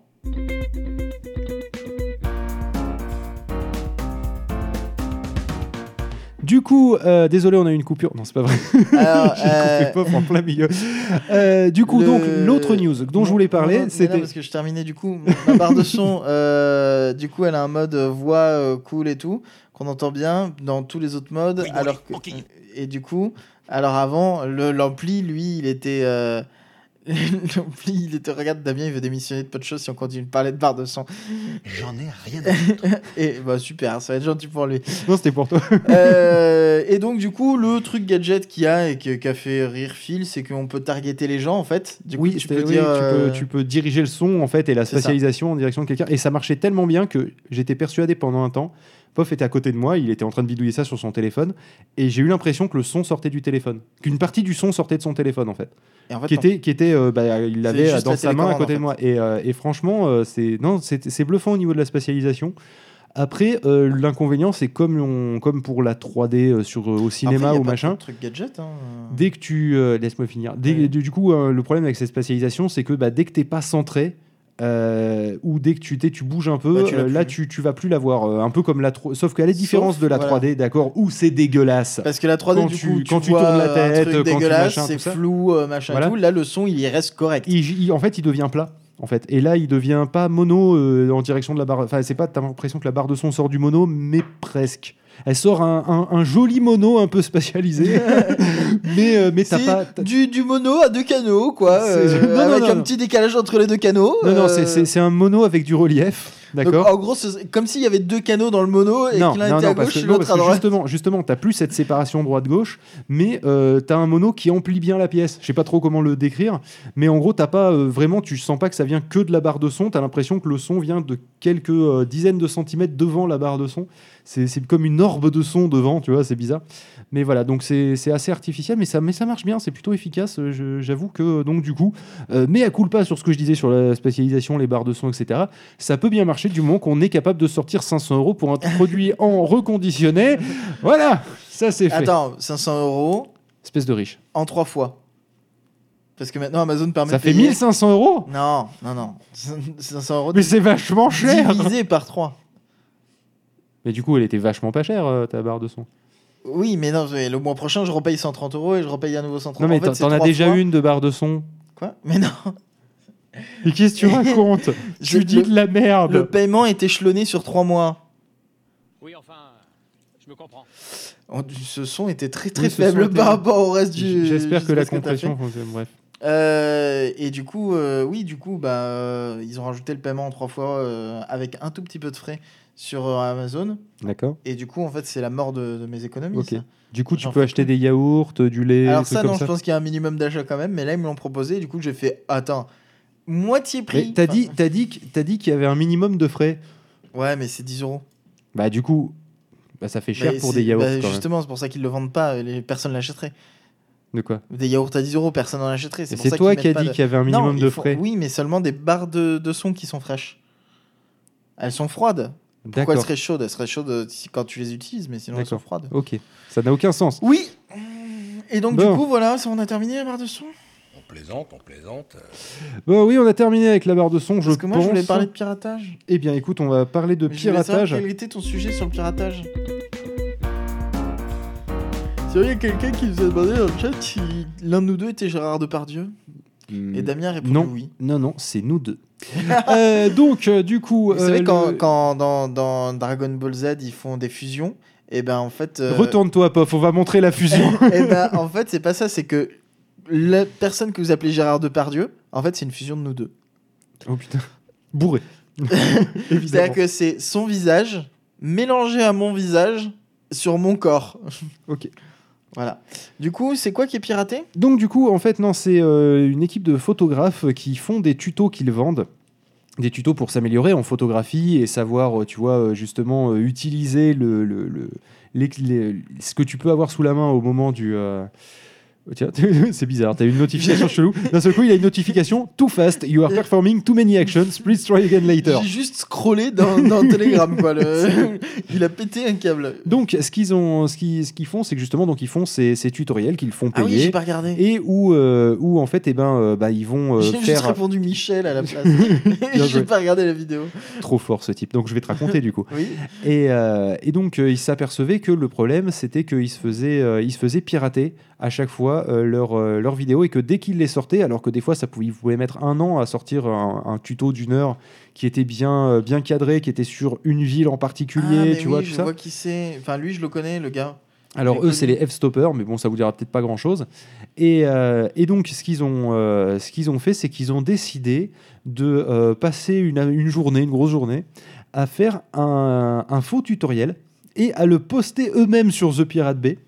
Du coup, euh, désolé, on a eu une coupure. Non, c'est pas vrai. Alors, J'ai euh, coupé pof en plein milieu. Euh, du coup, le- donc, l'autre news dont je voulais Non, parler, non, non, c'était. parce que je terminais du coup. Ma barre de son, euh, du coup, elle a un mode euh, voix euh, cool et tout, qu'on entend bien dans tous les autres modes. Oui, bon, alors que... ok. Et du coup, alors avant, le- l'ampli, lui, il était. Euh... L'ampli, il était. Regarde, Damien, il veut démissionner de peu de choses si on continue de parler de barre de son. J'en ai rien à foutre. Et bah super, ça va être gentil pour lui. Non, c'était pour toi. Euh, et donc, du coup, le truc gadget qu'il y a et que- qui a fait rire Phil, c'est qu'on peut targeter les gens en fait. Du coup, Oui, tu c'était- peux oui, dire. tu, euh, peux, tu peux diriger le son en fait et la C'est ça. spatialisation en direction de quelqu'un. Et ça marchait tellement bien que j'étais persuadé pendant un temps. Pof était à côté de moi, il était en train de bidouiller ça sur son téléphone et j'ai eu l'impression que le son sortait du téléphone, qu'une partie du son sortait de son téléphone en fait, Et en fait, qui non. était, qui était, euh, bah, il l'avait juste dans la sa main à télécommande, côté en de moi et, euh, et franchement euh, c'est non c'est c'est bluffant au niveau de la spatialisation. Après, euh, l'inconvénient, c'est comme, on, comme pour la trois D euh, sur, euh, au cinéma Après, y a ou pas machin. de truc gadget. Hein. Dès que tu. euh, Laisse-moi finir. Dès- Ouais. du, du coup, euh, le problème avec cette spatialisation, c'est que bah, dès que t'es pas centré, euh, ou dès que tu, t'es- tu bouges un peu, Bah, tu l'as euh, là, plus. tu, tu vas plus la voir. euh, un peu comme la. tro- Sauf qu'à la différence Sauf, de la voilà. trois D, d'accord, où c'est dégueulasse. Parce que la trois D, Quand du tu- coup, quand tu vois tournes la un tête, truc quand tu dégueulasse, machin, c'est tout ça. flou, euh, machin Voilà. tout. Là, le son, il y reste correct. Il- il- en fait, il devient plat. En fait. Et là, il devient pas mono euh, en direction de la barre. Enfin, c'est pas. T'as l'impression que la barre de son sort du mono, mais presque. Elle sort un, un- un joli mono un peu spatialisé, mais, euh, mais t'as C'est pas. t'as- du, du mono à deux canaux, quoi. C'est- euh, non, non, avec non, un non. petit décalage entre les deux canaux. Non, non, euh, c'est- c'est c'est un mono avec du relief. donc, D'accord. en gros, c'est comme s'il y avait deux canaux dans le mono et Non, que l'un non, était à non, parce gauche que, et non, l'autre parce à que droite. justement, justement, t'as plus cette séparation droite-gauche, mais euh, t'as un mono qui emplit bien la pièce. Je sais pas trop comment le décrire, mais en gros, t'as pas euh, vraiment, tu sens pas que ça vient que de la barre de son. T'as l'impression que le son vient de quelques euh, dizaines de centimètres devant la barre de son. C'est c'est comme une orbe de son devant, tu vois, c'est bizarre. Mais voilà, donc c'est c'est assez artificiel, mais ça, mais ça marche bien, c'est plutôt efficace. euh, je- J'avoue que, donc du coup, euh, mais à culpa sur ce que je disais sur la spatialisation, les barres de son, et cetera, ça peut bien marcher du moment qu'on est capable de sortir cinq cents euros pour un produit en reconditionné. Voilà, ça c'est fait. Attends, cinq cents euros Espèce de riche. en trois fois. Parce que maintenant, Amazon permet Ça de fait payer. mille cinq cents euros. Non, non, non. cinq cents euros Mais c'est vachement cher. divisé par trois. Mais du coup, elle était vachement pas chère, euh, ta barre de son. Oui, mais non, mais le mois prochain, je repaye cent trente euros et je repaye à nouveau cent trente. Non, mais en fait, t'en c'est t'en as trois déjà fois. une de barre de son. Quoi? Mais non. Mais qu'est-ce que tu racontes? Je- Tu dis le- de la merde. Le paiement est échelonné sur trois mois. Oui, enfin, je me comprends. Oh, Ce son était très très Oui, ce faible son était- par rapport au reste du. J'espère je que sais la pas ce t'as compression fait. fonctionne. Bref. Euh, et du coup, euh, oui, du coup, bah, euh, ils ont rajouté le paiement en trois fois euh, avec un tout petit peu de frais sur euh, Amazon. D'accord. Et du coup, en fait, c'est la mort de, de mes économies. Ok. ça. Du coup, tu J'en peux fais acheter plus. des yaourts, du lait, Alors des trucs ça, comme non, ça. je pense qu'il y a un minimum d'achat quand même. Mais là, ils me l'ont proposé. Du coup, j'ai fait, attends, moitié prix. Mais t'as Enfin, dit, t'as dit, que- t'as dit qu'il y avait un minimum de frais. Ouais, mais c'est dix euros. Bah du coup, bah, ça fait cher Bah, pour c'est- des yaourts bah, quand même. Justement, c'est pour ça qu'ils le vendent pas. Les personnes l'achèteraient. De quoi? Des yaourts à dix euros, personne n'en achèterait. Et C'est pour c'est ça toi qu'ils qui as mettent dit pas de- qu'il y avait un minimum Non, de ils font- frais. Oui, mais seulement des barres de, de son qui sont fraîches. Elles sont froides. Pourquoi elles D'accord. seraient chaudes? Elles seraient chaudes euh, si- quand tu les utilises, mais sinon elles sont D'accord. froides. Ok. Ça n'a aucun sens. Oui. Et donc Bon. du coup, voilà, ça, on a terminé la barre de son. On plaisante, on plaisante. euh, Bon, oui, on a terminé avec la barre de son. Je Parce que moi, pense. je voulais parler de piratage. Eh bien, écoute, on va parler de Mais je voulais savoir piratage. Quel était ton sujet sur le piratage? C'est vrai, il y a quelqu'un qui nous a demandé dans le chat si l'un de nous deux était Gérard Depardieu. Hmm, Et Damien a répondu non. oui. Non, non, c'est nous deux. Euh, donc, euh, du coup, Vous savez, euh, quand, le- quand dans, dans Dragon Ball Z, ils font des fusions, et ben en fait. euh, retourne-toi, Pof, on va montrer la fusion. et ben en fait, c'est pas ça, c'est que la personne que vous appelez Gérard Depardieu, en fait, c'est une fusion de nous deux. Oh putain, bourré. C'est-à-dire Évidemment. que c'est son visage mélangé à mon visage sur mon corps. Ok. Voilà. Du coup, c'est quoi qui est piraté? Donc du coup, en fait, non, c'est euh, une équipe de photographes qui font des tutos qu'ils vendent. Des tutos pour s'améliorer en photographie et savoir, euh, tu vois, euh, justement, euh, utiliser le, le, le- les- les- ce que tu peux avoir sous la main au moment du... euh, oh, tiens, c'est bizarre, t'as une notification chelou. D'un seul coup, il y a une notification. Too fast, you are performing too many actions. Please try again later. J'ai juste scrollé dans, dans Telegram, quoi. Le... Il a pété un câble. Donc, ce qu'ils ont, ce qu'ils, ce qu'ils font, c'est que justement, donc ils font ces, ces tutoriels qu'ils font Ah oui, payer j'ai pas regardé. et où, euh, où en fait, eh ben, euh, bah, ils vont euh, J'ai juste faire répondu Michel à la place. Bien J'ai joué. pas regardé la vidéo. trop fort ce type. Donc, je vais te raconter du coup. Oui. Et, euh, et donc, euh, ils s'apercevaient que le problème, c'était qu'ils se faisaient, euh, ils se faisaient pirater à chaque fois euh, leurs euh, leurs vidéos et que dès qu'ils les sortaient, alors que des fois, ça pouvait, ils pouvaient mettre un an à sortir un, un tuto d'une heure qui était bien, euh, bien cadré, qui était sur une ville en particulier, Ah, mais tu oui, vois, je tout ça. vois qui c'est. Enfin, lui, je le connais, le gars. Alors J'ai eux, c'est connu. les F-stoppers, mais bon, ça vous dira peut-être pas grand-chose. Et, euh, et donc, ce qu'ils ont, euh, ce qu'ils ont fait, c'est qu'ils ont décidé de euh, passer une, une journée, une grosse journée, à faire un, un faux tutoriel et à le poster eux-mêmes sur The Pirate Bay.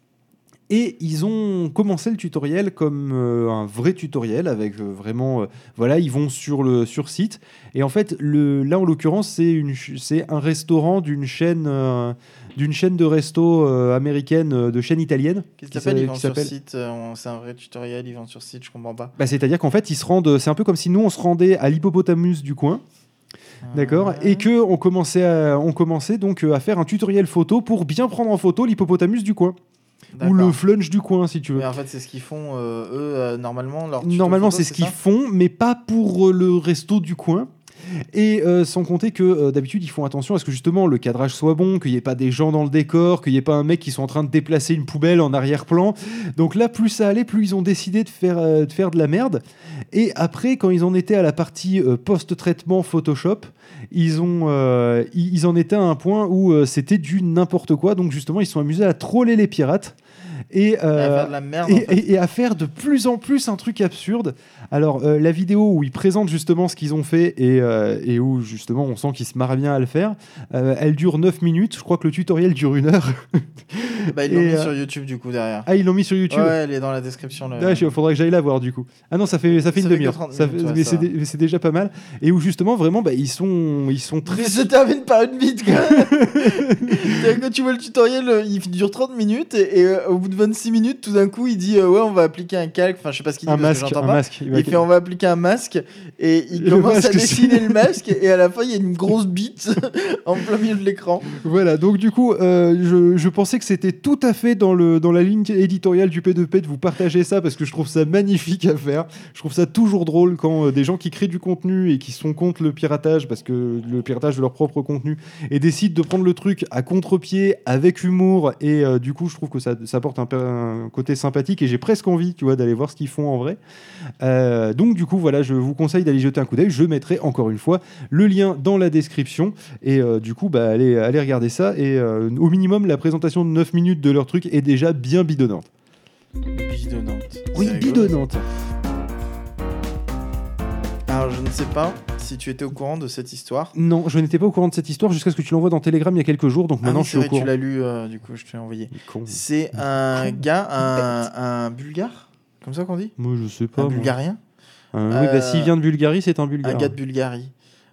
Et ils ont commencé le tutoriel comme euh, un vrai tutoriel avec euh, vraiment, euh, voilà, ils vont sur le sur site et en fait le là en l'occurrence c'est une ch- c'est un restaurant d'une chaîne euh, d'une chaîne de resto euh, américaine euh, de chaîne italienne. Qu'est-ce qui qu'il s'appelle? s'a- Ils vont qui sur s'appelle- site. euh, on- C'est un vrai tutoriel, ils vont sur site, je comprends pas. Bah, c'est-à-dire qu'en fait ils se rendent, c'est un peu comme si nous on se rendait à l'hippopotamus du coin. D'accord. Ouais. Et que on commençait, à, on commençait donc euh, à faire un tutoriel photo pour bien prendre en photo l'hippopotamus du coin ou le D'accord. flunch du coin si tu veux. Mais en fait, c'est ce qu'ils font, euh, eux, euh, normalement. Leur tuto Normalement, photo, c'est ce qu'ils ça font, mais pas pour euh, le resto du coin. Et euh, sans compter que euh, d'habitude, ils font attention à ce que justement le cadrage soit bon, qu'il n'y ait pas des gens dans le décor, qu'il n'y ait pas un mec qui soit en train de déplacer une poubelle en arrière-plan. Donc là, plus ça allait, plus ils ont décidé de faire, euh, de faire de la merde. Et après, quand ils en étaient à la partie euh, post-traitement Photoshop, ils, ont, euh, ils, ils en étaient à un point où euh, c'était du n'importe quoi. Donc justement, ils se sont amusés à troller les pirates. Et, Et à euh, faire de la merde. et, en fait. et- et à faire de plus en plus un truc absurde. Alors, euh, la vidéo où ils présentent justement ce qu'ils ont fait et, euh, et où justement on sent qu'ils se marrent bien à le faire, euh, elle dure neuf minutes. Je crois que le tutoriel dure une heure. Bah, ils l'ont et, mis euh, sur YouTube, du coup, derrière. Ah, ils l'ont mis sur YouTube. Ouais, elle est dans la description. Le... Ah, il faudrait que j'aille la voir du coup. Ah non, ça fait, ça fait Ça une fait que demi-heure. trente Ça minutes, fait- ouais, mais ça c'est va. dé- mais c'est déjà pas mal. Et où justement, vraiment, bah, ils, sont, ils sont Mais très. ça termine par une bite, quoi. C'est-à-dire que tu vois le tutoriel, euh, il dure trente minutes et, et, euh, au bout de vingt-six minutes, tout d'un coup, il dit euh, ouais, on va appliquer un calque. Enfin, je sais pas ce qu'il dit Un parce masque, que j'entends un pas. masque. Il va- Il fait on va appliquer un masque et il Et le commence à masque, c'est- dessiner le masque et à la fin il y a une grosse bite en plein milieu de l'écran. Voilà, donc du coup, euh, je, je pensais que c'était tout à fait dans, le, dans la ligne éditoriale du P deux P de vous partager ça parce que je trouve ça magnifique à faire. Je trouve ça toujours drôle quand euh, des gens qui créent du contenu et qui sont contre le piratage, parce que le piratage de leur propre contenu, et décident de prendre le truc à contre-pied avec humour et euh, du coup, je trouve que ça, ça apporte apporte un, un côté sympathique et j'ai presque envie, tu vois, d'aller voir ce qu'ils font en vrai. Euh, donc du coup, voilà, je vous conseille d'aller jeter un coup d'œil. Je mettrai encore une fois le lien dans la description et euh, du coup, bah, allez, allez regarder ça. Et euh, au minimum, la présentation de neuf minutes de leur truc est déjà bien bidonnante. Bidonnante. Oui, C'est rigolo. bidonnante. Alors, je ne sais pas si tu étais au courant de cette histoire. Non, je n'étais pas au courant de cette histoire jusqu'à ce que tu l'envoies dans Telegram il y a quelques jours, donc Ah maintenant oui, je c'est suis vrai, au tu courant. l'as lu, euh, du coup, je te l'ai envoyé. Il est con. C'est un gars, un, un bulgare, comme ça qu'on dit Moi, je sais pas. Un moi. bulgarien Euh, oui, bah, Euh, s'il vient de Bulgarie, c'est un bulgare. Un gars de Bulgarie.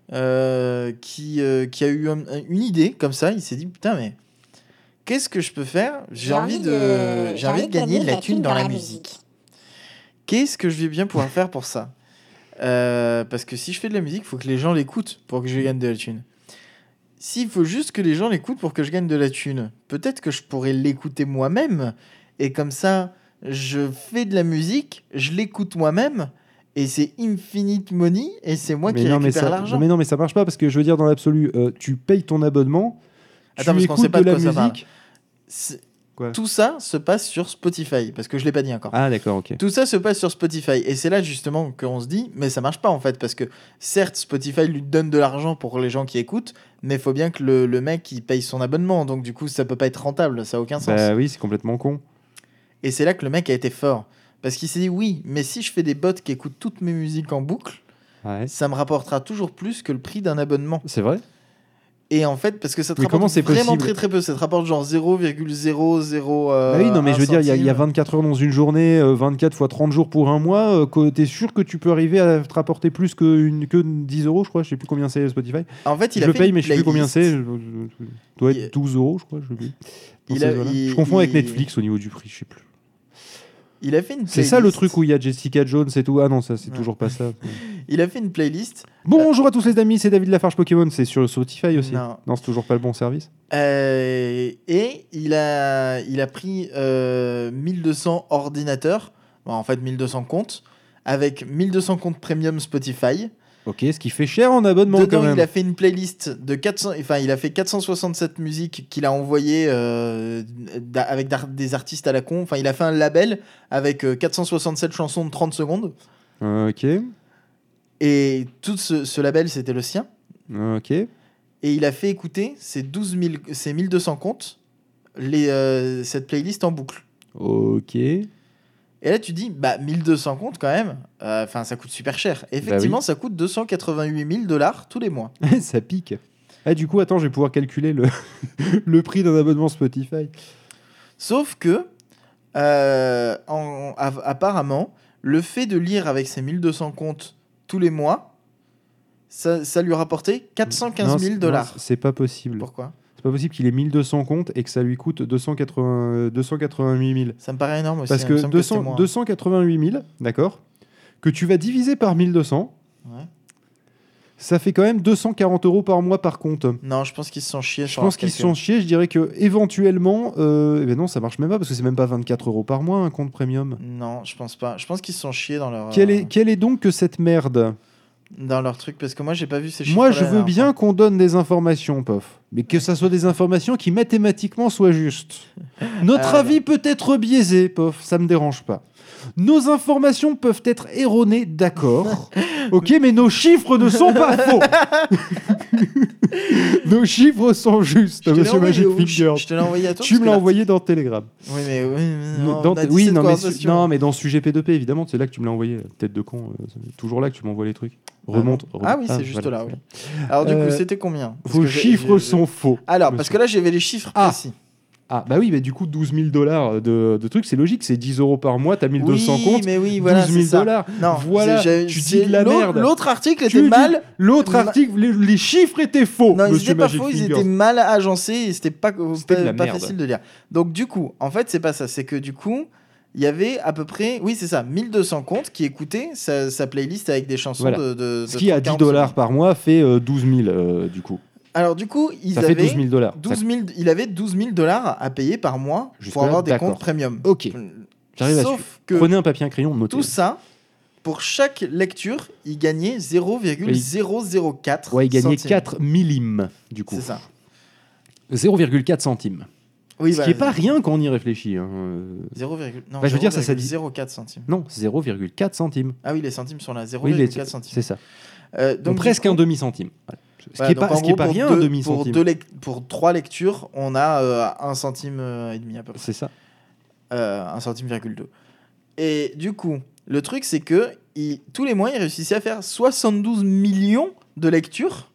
Euh, qui, euh, qui a eu un- une idée, comme ça, il s'est dit, putain, mais qu'est-ce que je peux faire ? J'ai envie de, j'ai envie de gagner de la thune dans la musique. Qu'est-ce que je vais bien pouvoir faire pour ça ? Euh, parce que si je fais de la musique, il faut que les gens l'écoutent pour que je gagne de la thune. S'il faut juste que les gens l'écoutent pour que je gagne de la thune, peut-être que je pourrais l'écouter moi-même. Et comme ça, je fais de la musique, je l'écoute moi-même, et c'est infinite money, et c'est moi mais qui non, mais récupère ça, l'argent. mais non, mais ça marche pas parce que je veux dire, dans l'absolu, euh, tu payes ton abonnement, Attends, tu parce qu'on écoutes sait pas de de la quoi ça parle. musique. C'est- Quoi Tout ça se passe sur Spotify, parce que je l'ai pas dit encore. Ah, d'accord, ok. Tout ça se passe sur Spotify. Et c'est là justement qu'on se dit, mais ça marche pas en fait, parce que certes, Spotify lui donne de l'argent pour les gens qui écoutent, mais il faut bien que le, le mec il paye son abonnement. Donc du coup, ça peut pas être rentable, ça a aucun sens. Bah oui, c'est complètement con. Et c'est là que le mec a été fort. Parce qu'il s'est dit, oui, mais si je fais des bots qui écoutent toutes mes musiques en boucle, Ouais. ça me rapportera toujours plus que le prix d'un abonnement. C'est vrai. Et en fait, parce que ça te Mais comment rapporte c'est vraiment possible très très peu, ça te rapporte genre zéro virgule zéro zéro. Euh, Ah oui, non, mais un je veux dire, il y, a- il y a centime. vingt-quatre heures dans une journée, euh, vingt-quatre fois trente jours pour un mois. Euh, que t'es sûr que tu peux arriver à te rapporter plus que, une, que dix euros, je crois. Je sais plus combien c'est Spotify. En fait, il je a le fait paye, une mais je sais plus combien playlist. c'est. Je, je- je- doit être Il- douze euros, je crois. Je, sais plus. Dans Il ces a- eaux-là. il- Je confonds avec il- Netflix au niveau du prix, je sais plus. Il a fait une C'est ça le playlist. truc où il y a Jessica Jones et tout. Ah non, ça, c'est Ouais. toujours pas ça. Il a fait une playlist. Bonjour à tous les amis, c'est David Lafarge Pokémon. C'est sur Spotify aussi. Non. Non, c'est toujours pas le bon service. Euh, et il a, il a pris euh, mille deux cents ordinateurs, bon, en fait mille deux cents comptes, avec mille deux cents comptes premium Spotify. Ok, ce qui fait cher en abonnement Dedans, quand même. il a fait une playlist de quatre cents, enfin, il a fait quatre cent soixante-sept musiques qu'il a envoyées euh, d'a- avec d'ar- des artistes à la con. Enfin, il a fait un label avec euh, quatre cent soixante-sept chansons de trente secondes. Ok, Et tout ce, ce label, c'était le sien. ok. Et il a fait écouter ces, douze mille, ces mille deux cents comptes, les, euh, cette playlist en boucle. Ok. Et là, tu dis, bah, mille deux cents comptes quand même, enfin, ça coûte super cher. Et effectivement, Bah oui. ça coûte deux cent quatre-vingt-huit mille dollars tous les mois. Ça pique. Ah, du coup, attends, je vais pouvoir calculer le, le prix d'un abonnement Spotify. Sauf que, euh, en- a- apparemment, le fait de lire avec ces mille deux cents comptes tous les mois, ça, ça lui rapportait quatre cent Non, quinze c'est- mille dollars. non, C'est pas possible. Pourquoi ? C'est pas possible qu'il ait mille deux cents comptes et que ça lui coûte deux cent quatre-vingts, deux cent quatre-vingt-huit mille. Ça me paraît énorme aussi. Parce il que, me semble deux c'était cents, moins. deux cent quatre-vingt-huit mille, d'accord, que tu vas diviser par mille deux cents, Ouais. ça fait quand même deux cent quarante euros par mois par compte. Non, je pense qu'ils se sont chiés. Je pense qu'ils se sont chiés. Je dirais que éventuellement, euh, eh ben non, ça marche même pas parce que c'est même pas vingt-quatre euros par mois un compte premium. Non, je pense pas. Je pense qu'ils se sont chiés dans leur. Quelle euh, est, quelle est donc que cette merde? Dans leur truc, parce que moi, j'ai pas vu ces chiffres. Moi, je veux bien qu'on donne des informations, Pof, mais que ça soit des informations qui mathématiquement soient justes. Notre Ah, avis peut être biaisé, Pof, ça me dérange pas. Nos informations peuvent être erronées, d'accord. Ok, mais nos chiffres ne sont pas faux. Nos chiffres sont justes, Je te l'ai Monsieur envoyé Magic où Finger. Je te l'ai envoyé à toi. Tu parce me que l'as là- envoyé dans Telegram. Oui, mais oui. mais Non, on dans- a dit oui, cette non mais, su- conversation. non, mais dans Sujet P deux P, évidemment, c'est là que tu me l'as envoyé. Tête de con, euh, c'est toujours là que tu m'envoies les trucs. Remonte. Ah, non. Ah remonte. oui, c'est juste voilà. là, oui. Alors, du Euh, coup, c'était combien Parce Vos que j'ai- chiffres j'ai- sont faux. Alors, parce monsieur. que là, j'avais les chiffres Ah. précis. Ah, bah oui, mais du coup, douze mille dollars de, de trucs, c'est logique, c'est dix euros par mois, t'as mille deux cents Oui, comptes. mais oui, voilà, douze mille c'est ça. dollars. Non, Voilà, c'est- j'ai- tu dis c'est- de la l'autre- merde. L'autre article Tu était dis- mal. L'autre Ma- article, les, les chiffres étaient faux, Non, ils monsieur étaient pas Magic faux, ils Fingers. étaient mal agencés et c'était pas, C'était de pas, la pas merde. facile de lire. Donc, du coup, en fait, c'est pas ça. C'est que du coup, il y avait à peu près, oui, c'est ça, mille deux cents comptes qui écoutaient sa, sa playlist avec des chansons Voilà. de, de, Ce de qui, à trente, dix quarante dollars secondes. par mois, fait euh, douze mille, euh, du coup. Alors, du coup, ils Ça fait avaient douze mille dollars. douze mille, il avait douze mille dollars à payer par mois Jusque pour là, avoir des d'accord. comptes premium. Ok, j'arrive à Sauf suivre. que Prenez un papier, un crayon, notez. tout ça, pour chaque lecture, il gagnait zéro virgule zéro zéro quatre Ouais, il gagnait centimes. quatre millim, du coup. C'est ça. zéro virgule quatre centimes. Oui, Ce bah, qui est pas rien quand on y réfléchit. Hein. zéro, non, Bah, je veux dire, ça, ça dit- zéro virgule quatre centimes. Non, zéro virgule quatre centimes. Ah oui, les centimes sont là, Oui, les- zéro virgule quatre centimes. c'est ça. Euh, Donc, donc presque du coup- un demi-centime. Voilà. Ce qui Voilà, est pas, donc, en ce qui est gros, pas pour rien, deux- un pour, demi-centime. deux lec- pour trois lectures, on a euh, un centime euh, et demi à peu près. C'est ça. Euh, un centime virgule deux. Et du coup, le truc, c'est que il- tous les mois, il réussissait à faire soixante-douze millions de lectures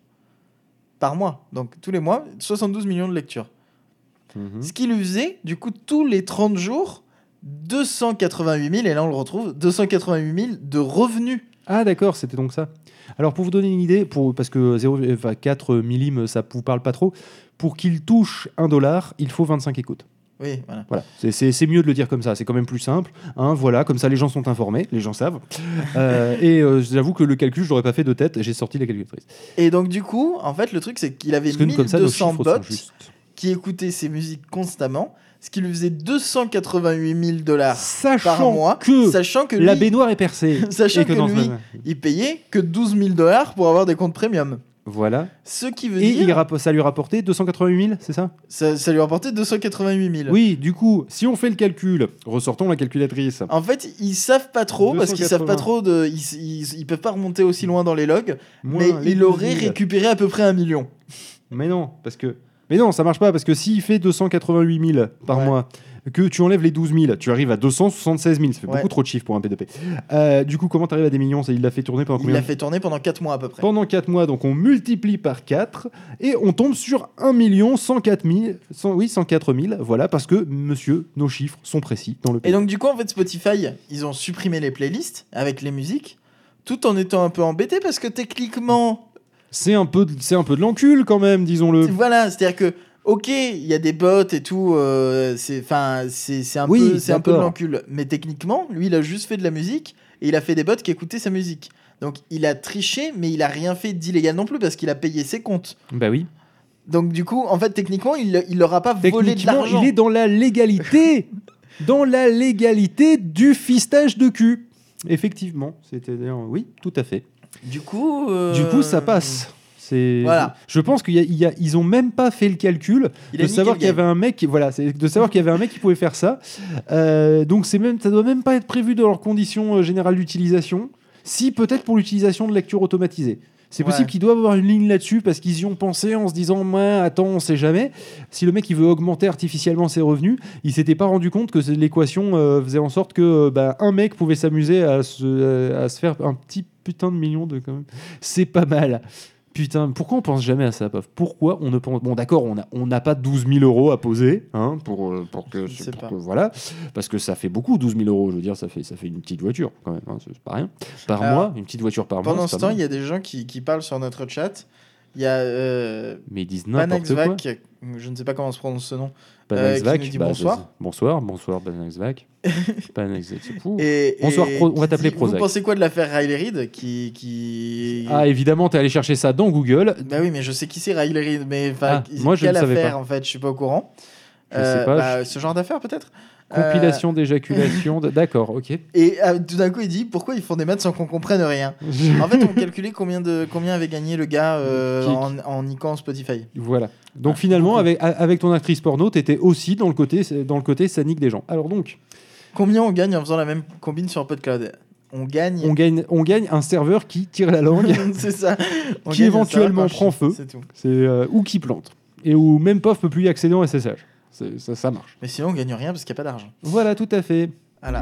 par mois. Donc tous les mois, soixante-douze millions de lectures. Mhm. Ce qui lui faisait, du coup, tous les trente jours, deux cent quatre-vingt-huit mille, et là on le retrouve, deux cent quatre-vingt-huit mille de revenus. Ah d'accord, c'était donc ça. Alors pour vous donner une idée, pour, parce que zéro virgule quatre millim, ça vous parle pas trop, pour qu'il touche un dollar, il faut vingt-cinq écoutes. Oui, voilà. Voilà, c'est- c'est c'est mieux de le dire comme ça, c'est quand même plus simple. Hein, voilà, comme ça les gens sont informés, les gens savent. Euh, et euh, j'avoue que le calcul, je l'aurais pas fait de tête, j'ai sorti la calculatrice. Et donc du coup, en fait, le truc, c'est qu'il avait Parce que comme ça, nos mille deux cents chiffres bots sont justes. qui écoutaient ses musiques constamment, ce qui lui faisait deux cent quatre-vingt-huit mille dollars par Sachant mois, que sachant que la lui, baignoire est percée. sachant et que dans lui, ce- il payait que douze mille dollars pour avoir des comptes premium. Voilà. Ce qui veut Et dire, il rapp- ça lui rapportait deux cent quatre-vingt-huit mille, c'est ça? ça, ça lui rapportait deux cent quatre-vingt-huit mille. Oui, du coup, si on fait le calcul, ressortons la calculatrice. En fait, ils savent pas trop parce qu'ils savent pas trop de, ils, ils, ils peuvent pas remonter aussi loin dans les logs, Moins mais les il aurait douze mille. récupéré à peu près un million. Mais non, parce que. Mais non, ça marche pas, parce que s'il fait deux cent quatre-vingt-huit mille par Ouais. mois, que tu enlèves les douze mille, tu arrives à deux cent soixante-seize mille. Ça fait Ouais. beaucoup trop de chiffres pour un P deux P. Euh, du coup, comment tu arrives à des millions? Ça, il l'a fait tourner pendant Il combien? l'a fait tourner pendant quatre mois à peu près. Pendant quatre mois, donc on multiplie par quatre et on tombe sur un million cent quatre mille. cent oui, cent quatre mille, voilà, parce que, monsieur, nos chiffres sont précis dans le Et pays. donc du coup, en fait, Spotify, ils ont supprimé les playlists avec les musiques, tout en étant un peu embêtés parce que techniquement, C'est un, peu de- c'est un peu de l'encul quand même, disons-le. voilà, c'est-à-dire que ok, il y a des bots et tout, euh, c'est, enfin, c'est, c'est un Oui, peu, c'est un peu de d'accord. l'encul. Mais techniquement, lui, il a juste fait de la musique et il a fait des bots qui écoutaient sa musique. Donc il a triché, mais il a rien fait d'illégal non plus parce qu'il a payé ses comptes. Bah oui. Donc du coup, en fait, techniquement, il, il leur a pas volé de Techniquement, l'argent. il est dans la légalité. Dans la légalité du fistage de cul. Effectivement, c'est-à-dire, oui, tout à fait. Du coup, euh, Du coup, ça passe. C'est... Voilà. Je pense qu'ils y a, ils ont même pas fait le calcul Il a de niqué savoir le qu'il y game. avait un mec, qui- voilà, c'est de savoir qu'il y avait un mec qui pouvait faire ça. Euh, donc c'est même, ça doit même pas être prévu dans leurs conditions euh, générales d'utilisation. Si peut-être pour l'utilisation de lecture automatisée. C'est Ouais. possible qu'ils doivent avoir une ligne là-dessus parce qu'ils y ont pensé en se disant, moi, attends, on sait jamais. Si le mec il veut augmenter artificiellement ses revenus, il s'était pas rendu compte que c'est- l'équation euh, faisait en sorte que euh, bah, un mec pouvait s'amuser à se, à se faire un petit putain de million de quand même. C'est pas mal. Putain, pourquoi on pense jamais à ça, Paf? Pourquoi on ne pense... Bon, d'accord, on n'a on n'a pas douze mille euros à poser, hein, pour, euh, pour que... Je sais pour pas. que- voilà, parce que ça fait beaucoup, douze mille euros, je veux dire, ça fait, ça fait une petite voiture, quand même, hein, c'est pas rien. Par Alors, mois, une petite voiture par mois, Pendant c'est ce pas temps, il mal. y a des gens qui, qui parlent sur notre chat. Il y a euh, Mais ils disent n'importe quoi. Banaxvac, je ne sais pas comment se prononce ce nom. Banaxvac, euh, qui nous dit bah, bonsoir. c'est- bonsoir, bonsoir, Banaxvac. Banaxvac, c'est fou. Et, Bonsoir, et Pro- on va qui t'appeler dit, Prozac. Vous pensez quoi de l'affaire Riley Reid qui, qui... Ah, évidemment, t'es allé chercher ça dans Google. Bah oui, mais je sais qui c'est Riley Reid, mais enfin, Ah, moi, je quelle ne savais affaire pas. en fait, je suis pas au courant. Je sais pas, bah, Ce genre d'affaire peut-être. Compilation d'éjaculation. de- D'accord, ok. Euh, et euh, tout d'un coup, il dit pourquoi ils font des maths sans qu'on comprenne rien. En fait, on calculait combien de combien avait gagné le gars euh, Qui- en, en niquant Spotify. Voilà. Donc Ah, finalement, beaucoup. avec, avec ton actrice porno, t'étais aussi dans le côté, dans le côté ça nique des gens. Alors donc, Combien on gagne en faisant la même combine sur PodCloud? On gagne. on gagne, on gagne un serveur qui tire la langue, c'est ça. On Qui gagne un éventuellement serveur prend par chien, feu. C'est tout. c'est euh, ou qui plante et où même P O F peut plus y accéder en S S H. C'est- Ça, ça marche. Mais sinon, on gagne rien parce qu'il n'y a pas d'argent. Voilà, tout à fait. Voilà.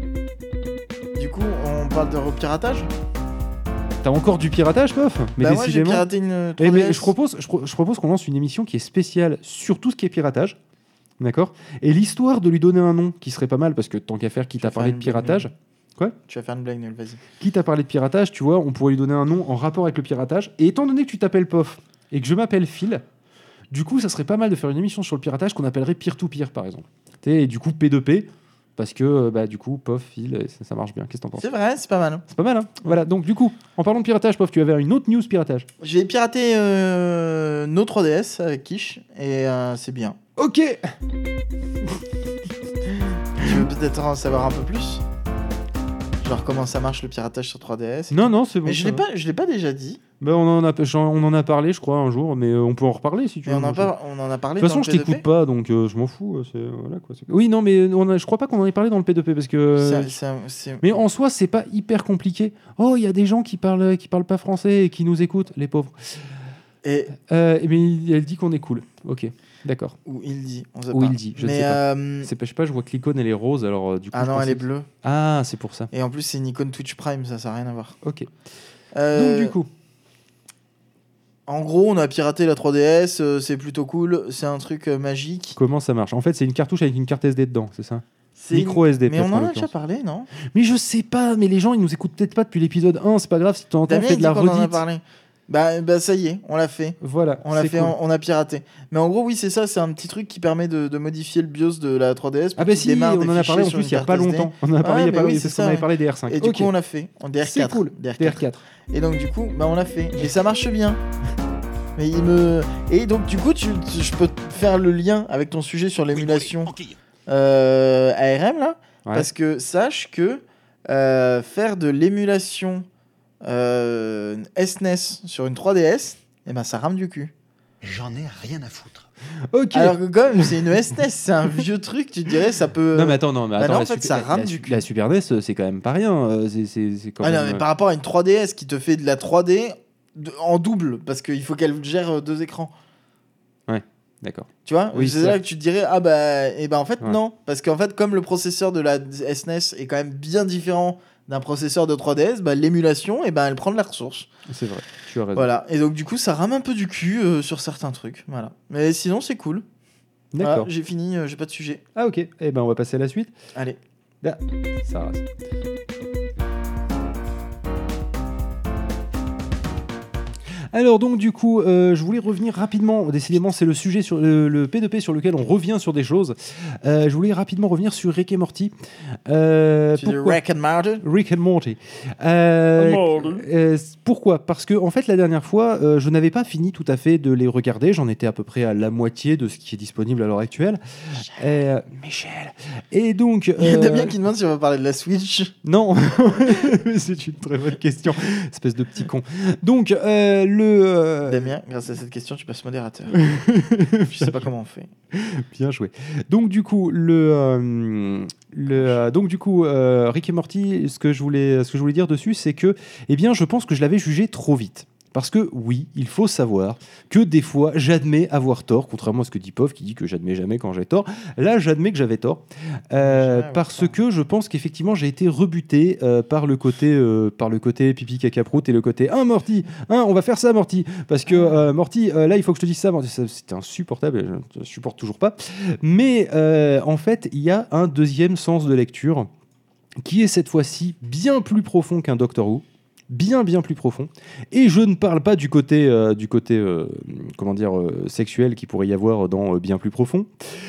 Du coup, on parle de repiratage. T'as encore du piratage, P O F? Mais Bah moi, j'ai décidément. piraté une Eh, mais trois D S. je propose, je, pro- je propose qu'on lance une émission qui est spéciale sur tout ce qui est piratage. D'accord. Et l'histoire de lui donner un nom qui serait pas mal, parce que tant qu'à faire, qui Je t'a vais parlé faire de une blague piratage, nulle. Tu vas faire une blague nulle, vas-y. qui t'a parlé de piratage, tu vois, on pourrait lui donner un nom en rapport avec le piratage. Et étant donné que tu t'appelles P O F et que je m'appelle Phil, du coup, ça serait pas mal de faire une émission sur le piratage qu'on appellerait peer-to-peer, par exemple. Tu sais, et du coup, P deux P, parce que, euh, bah, du coup, P O F, Phil, euh, ça, ça marche bien. Qu'est-ce que t'en penses? C'est vrai, c'est pas mal. hein. C'est pas mal, hein. Voilà, donc du coup, en parlant de piratage, P O F, tu avais une autre news piratage. J'ai piraté euh, nos trois D S avec Kish et euh, c'est bien. Ok. Tu veux peut-être en savoir un peu plus? Genre comment ça marche le piratage sur trois D S? Non, non, c'est bon. Mais je ça l'ai va. pas, je l'ai pas déjà dit. Ben, on, en a, j'en- on en a parlé, je crois, un jour, mais euh, on peut en reparler si tu Mais veux. on, en moi, je- par- on en a parlé De toute façon, dans je le P deux P. t'écoute pas, donc euh, je m'en fous. euh, C'est, voilà, quoi, c'est- Oui, non, mais on a, je crois pas qu'on en ait parlé dans le P deux P parce que. euh, Ça- ça- c'est- Mais en soi, c'est pas hyper compliqué. Oh, il y a des gens qui parlent, qui parlent pas français et qui nous écoutent, les pauvres. Et Euh, mais il- elle dit qu'on est cool. Ok, d'accord. où il dit, on sait Ou pas. il dit, je ne Mais, sais pas. euh, C'est pas, je sais pas, je vois que l'icône elle est rose, alors euh, du coup. Ah je non, pensais elle est que- bleue. Ah, c'est pour ça. Et en plus, c'est une icône Twitch Prime, ça, ça n'a rien à voir. Ok. Euh, Donc du coup, En gros, on a piraté la trois D S, euh, c'est plutôt cool, c'est un truc euh, magique. comment ça marche? En fait, c'est une cartouche avec une carte S D dedans, c'est ça? C'est Micro une- S D. Mais on peut-être, en a l'occurrence. déjà parlé, non Mais je sais pas, mais les gens ils nous écoutent peut-être pas depuis l'épisode un, c'est pas grave si tu entends Damien, fait il de dit la qu'on en a redite. parlé. Bah, bah ça y est, on l'a fait. Voilà, On l'a c'est fait, cool. on, on a piraté. Mais en gros, oui, c'est ça, c'est un petit truc qui permet de, de modifier le BIOS de la trois D S. pour Ah bah qu'il si, démarre on des en a fichiers parlé en sur plus une il y a carte pas S D. longtemps. On en a parlé il y a mais pas oui, longtemps, c'est parce qu'on ça, avait ouais. parlé des R cinq. Et du Ok. coup, on l'a fait en D R quatre. C'est cool. D R quatre. D R quatre. Et donc, du coup, bah, on l'a fait. Et ça marche bien. Mais il me... Et donc, du coup, tu, tu- je peux te faire le lien avec ton sujet sur l'émulation euh, A R M, là. Ouais. Parce que sache que euh, faire de l'émulation euh, S N E S sur une trois D S, eh ben, ça rame du cul. J'en ai rien à foutre. Ok. Alors que comme c'est une S N E S, c'est un vieux truc, tu dirais, ça peut... Non mais attends, non mais bah attends. non, la en fait, Super- ça la- rame la, du Su- cul. La Super D S, c'est quand même pas rien. euh, C'est c'est c'est quand Ah non, même. mais par rapport à une trois D S qui te fait de la trois D de- en double, parce qu'il faut qu'elle gère euh, deux écrans. D'accord. Tu vois, Oui, c'est c'est là ça. que tu te dirais, ah bah, et bah en fait, Ouais. non. Parce qu'en fait, comme le processeur de la S N E S est quand même bien différent d'un processeur de trois D S, bah, l'émulation, et ben elle prend de la ressource. C'est vrai. Tu as raison. Voilà. Et donc, du coup, ça rame un peu du cul euh, sur certains trucs. Voilà. Mais sinon, c'est cool. Voilà, D'accord. j'ai fini, euh, j'ai pas de sujet. Ah ok. Eh ben on va passer à la suite. Allez. Là, ça rase. Alors donc du coup, euh, je voulais revenir rapidement, décidément c'est le sujet sur le, le P deux P sur lequel on revient sur des choses. Euh, je voulais rapidement revenir sur Rick et Morty. Euh, Tu dis pourquoi Rick and Morty. Rick and Morty. Euh, Morty. euh, pourquoi? Parce que en fait la dernière fois, euh, je n'avais pas fini tout à fait de les regarder. J'en étais à peu près à la moitié de ce qui est disponible à l'heure actuelle. Euh, Michel. Et donc. Il y a euh, Damien qui demande si on va parler de la Switch. non, c'est une très bonne question, espèce de petit con. Donc euh, le euh, Damien, grâce à cette question, tu passes modérateur. Je sais pas comment on fait. bien joué. Donc du coup le euh, le euh, donc du coup euh, Rick et Morty, ce que je voulais ce que je voulais dire dessus, c'est que eh bien je pense que je l'avais jugé trop vite. Parce que oui, il faut savoir que des fois, j'admets avoir tort, contrairement à ce que dit Pov, qui dit que j'admets jamais quand j'ai tort. Là, j'admets que j'avais tort, euh, Jamais avoir parce tort. que je pense qu'effectivement, j'ai été rebuté euh, par le côté, euh, par le côté pipi caca prout et le côté hein Morty, hein on va faire ça Morty, parce que euh, Morty, euh, là il faut que je te dise ça, Morty, Ça, c'était insupportable, je ne supporte toujours pas. Mais euh, en fait, il y a un deuxième sens de lecture qui est cette fois-ci bien plus profond qu'un Doctor Who. Bien bien plus profond, et je ne parle pas du côté euh, du côté euh, comment dire euh, sexuel qui pourrait y avoir dans euh, bien plus profond,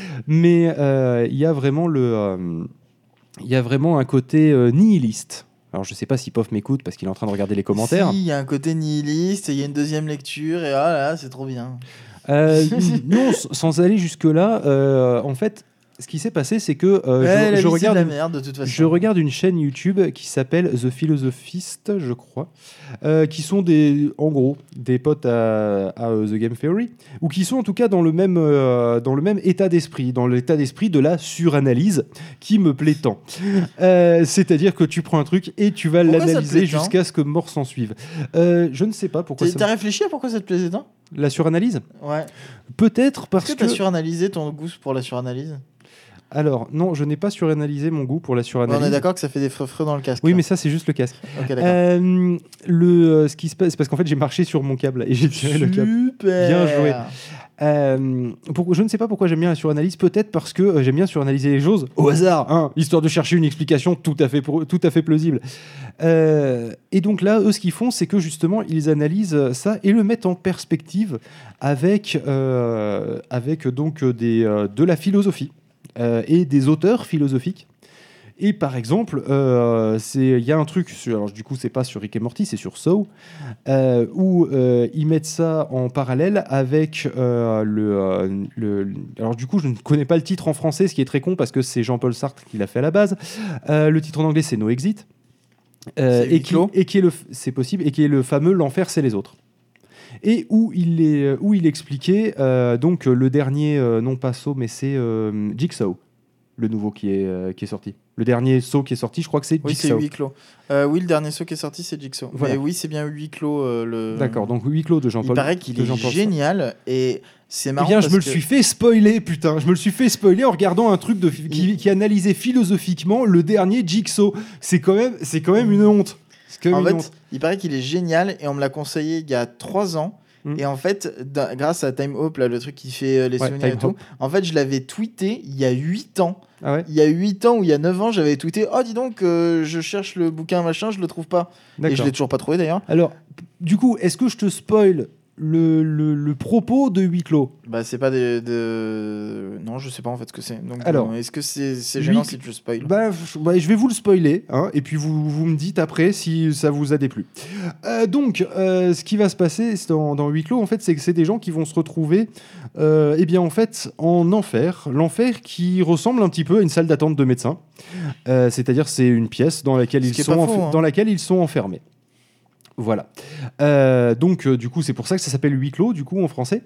mais euh, il y a vraiment le euh, il y a vraiment un côté euh, nihiliste. Alors je sais pas si Pof m'écoute parce qu'il est en train de regarder les commentaires. Si, il y a un côté nihiliste, il y a une deuxième lecture, et ah là, c'est trop bien. Euh, non, s- sans aller jusque là, en fait, ce qui s'est passé, c'est que euh, Ouais, la je, je vie, c'est de regarde la une- merde, de toute façon. Je regarde une chaîne YouTube qui s'appelle The Philosophist, je crois, euh, qui sont des, en gros, des potes à, à, euh, The Game Theory, ou qui sont en tout cas dans le même, euh, dans le même état d'esprit, dans l'état d'esprit de la suranalyse, qui me plaît tant. Euh, c'est-à-dire que tu prends un truc et tu vas Pourquoi ça te l'analyser plaît tant jusqu'à ce que mort s'en suive. Euh, je ne sais pas pourquoi T'as ça t'as me- réfléchi à pourquoi ça te plaisait tant La suranalyse. Ouais. Peut-être parce Est-ce que que... t'as suranalysé ton goût pour la suranalyse? Alors, non, je n'ai pas suranalysé mon goût pour la Ouais, suranalyse. on est d'accord que ça fait des freux dans le casque. Oui, là. mais ça, c'est juste le casque. Ok, d'accord. Euh, le, euh, ce qui se passe, c'est parce qu'en fait, j'ai marché sur mon câble et j'ai tiré le câble. Super. Bien joué. Euh, pour- je ne sais pas pourquoi j'aime bien la suranalyse. Peut-être parce que euh, j'aime bien suranalyser les choses au hasard, hein, histoire de chercher une explication tout à fait, pour- tout à fait plausible. Euh, et donc là, eux, ce qu'ils font, c'est que justement, ils analysent ça et le mettent en perspective avec, euh, avec donc des, euh, de la philosophie euh, et des auteurs philosophiques. Et par exemple, euh, c'est- il y a un truc, sur, alors du coup, c'est pas sur Rick et Morty, c'est sur Saw, euh, où euh, ils mettent ça en parallèle avec euh, le, euh, le. Alors du coup, je ne connais pas le titre en français, ce qui est très con parce que c'est Jean-Paul Sartre qui l'a fait à la base. Euh, le titre en anglais, c'est No Exit. Euh, C'est et, huis qui, clos. et qui est le, f- c'est possible, et qui est le fameux l'enfer, c'est les autres. et où il, est, où il expliquait euh, donc le dernier, euh, non pas Saw, mais c'est euh, Jigsaw, le nouveau qui est, euh, qui est sorti. Le dernier Saw qui est sorti, je crois que c'est Oui, Jigsaw. c'est huis clos. Euh, oui, le dernier Saw qui est sorti, c'est Jigsaw. Voilà. Mais oui, c'est bien huis clos. Euh, le... D'accord, donc huis clos de Jean-Paul. Il paraît qu'il de est Jean-Paul génial et c'est marrant. Eh bien, je parce me le que... suis fait spoiler, putain. Je me le suis fait spoiler en regardant un truc de, qui, qui analysait philosophiquement le dernier Jigsaw. C'est quand même, c'est quand même une honte. C'est quand même En une fait, honte. il paraît qu'il est génial et on me l'a conseillé il y a trois ans. Mm. Et en fait, da- grâce à Time Hope, là, le truc qui fait euh, les Ouais, souvenirs Time et tout, Hope. en fait, je l'avais tweeté il y a huit ans. Ah ouais. Il y a huit ans ou il y a neuf ans, j'avais tweeté « Oh, dis donc, euh, je cherche le bouquin machin, je le trouve pas. » Et je D'accord. l'ai toujours pas trouvé d'ailleurs. Alors, du coup, est-ce que je te spoil le, le, le propos de huis clos? Bah, c'est pas des. De... Non, je sais pas en fait ce que c'est. Donc, Alors, bon, est-ce que c'est c'est gênant huit- si tu spoil Bah, f- bah, je vais vous le spoiler, hein, et puis vous, vous me dites après si ça vous a déplu. Euh, donc, euh, ce qui va se passer dans, dans huis clos, en fait, c'est que c'est des gens qui vont se retrouver, euh, eh bien, en fait, en enfer. L'enfer qui ressemble un petit peu à une salle d'attente de médecin. Euh, c'est-à-dire, c'est une pièce dans laquelle, Ce ils qui est sont, pas enf- faux, hein. dans laquelle ils sont enfermés. Voilà. Euh, donc, euh, du coup, c'est pour ça que ça s'appelle huis clos, du coup, en français.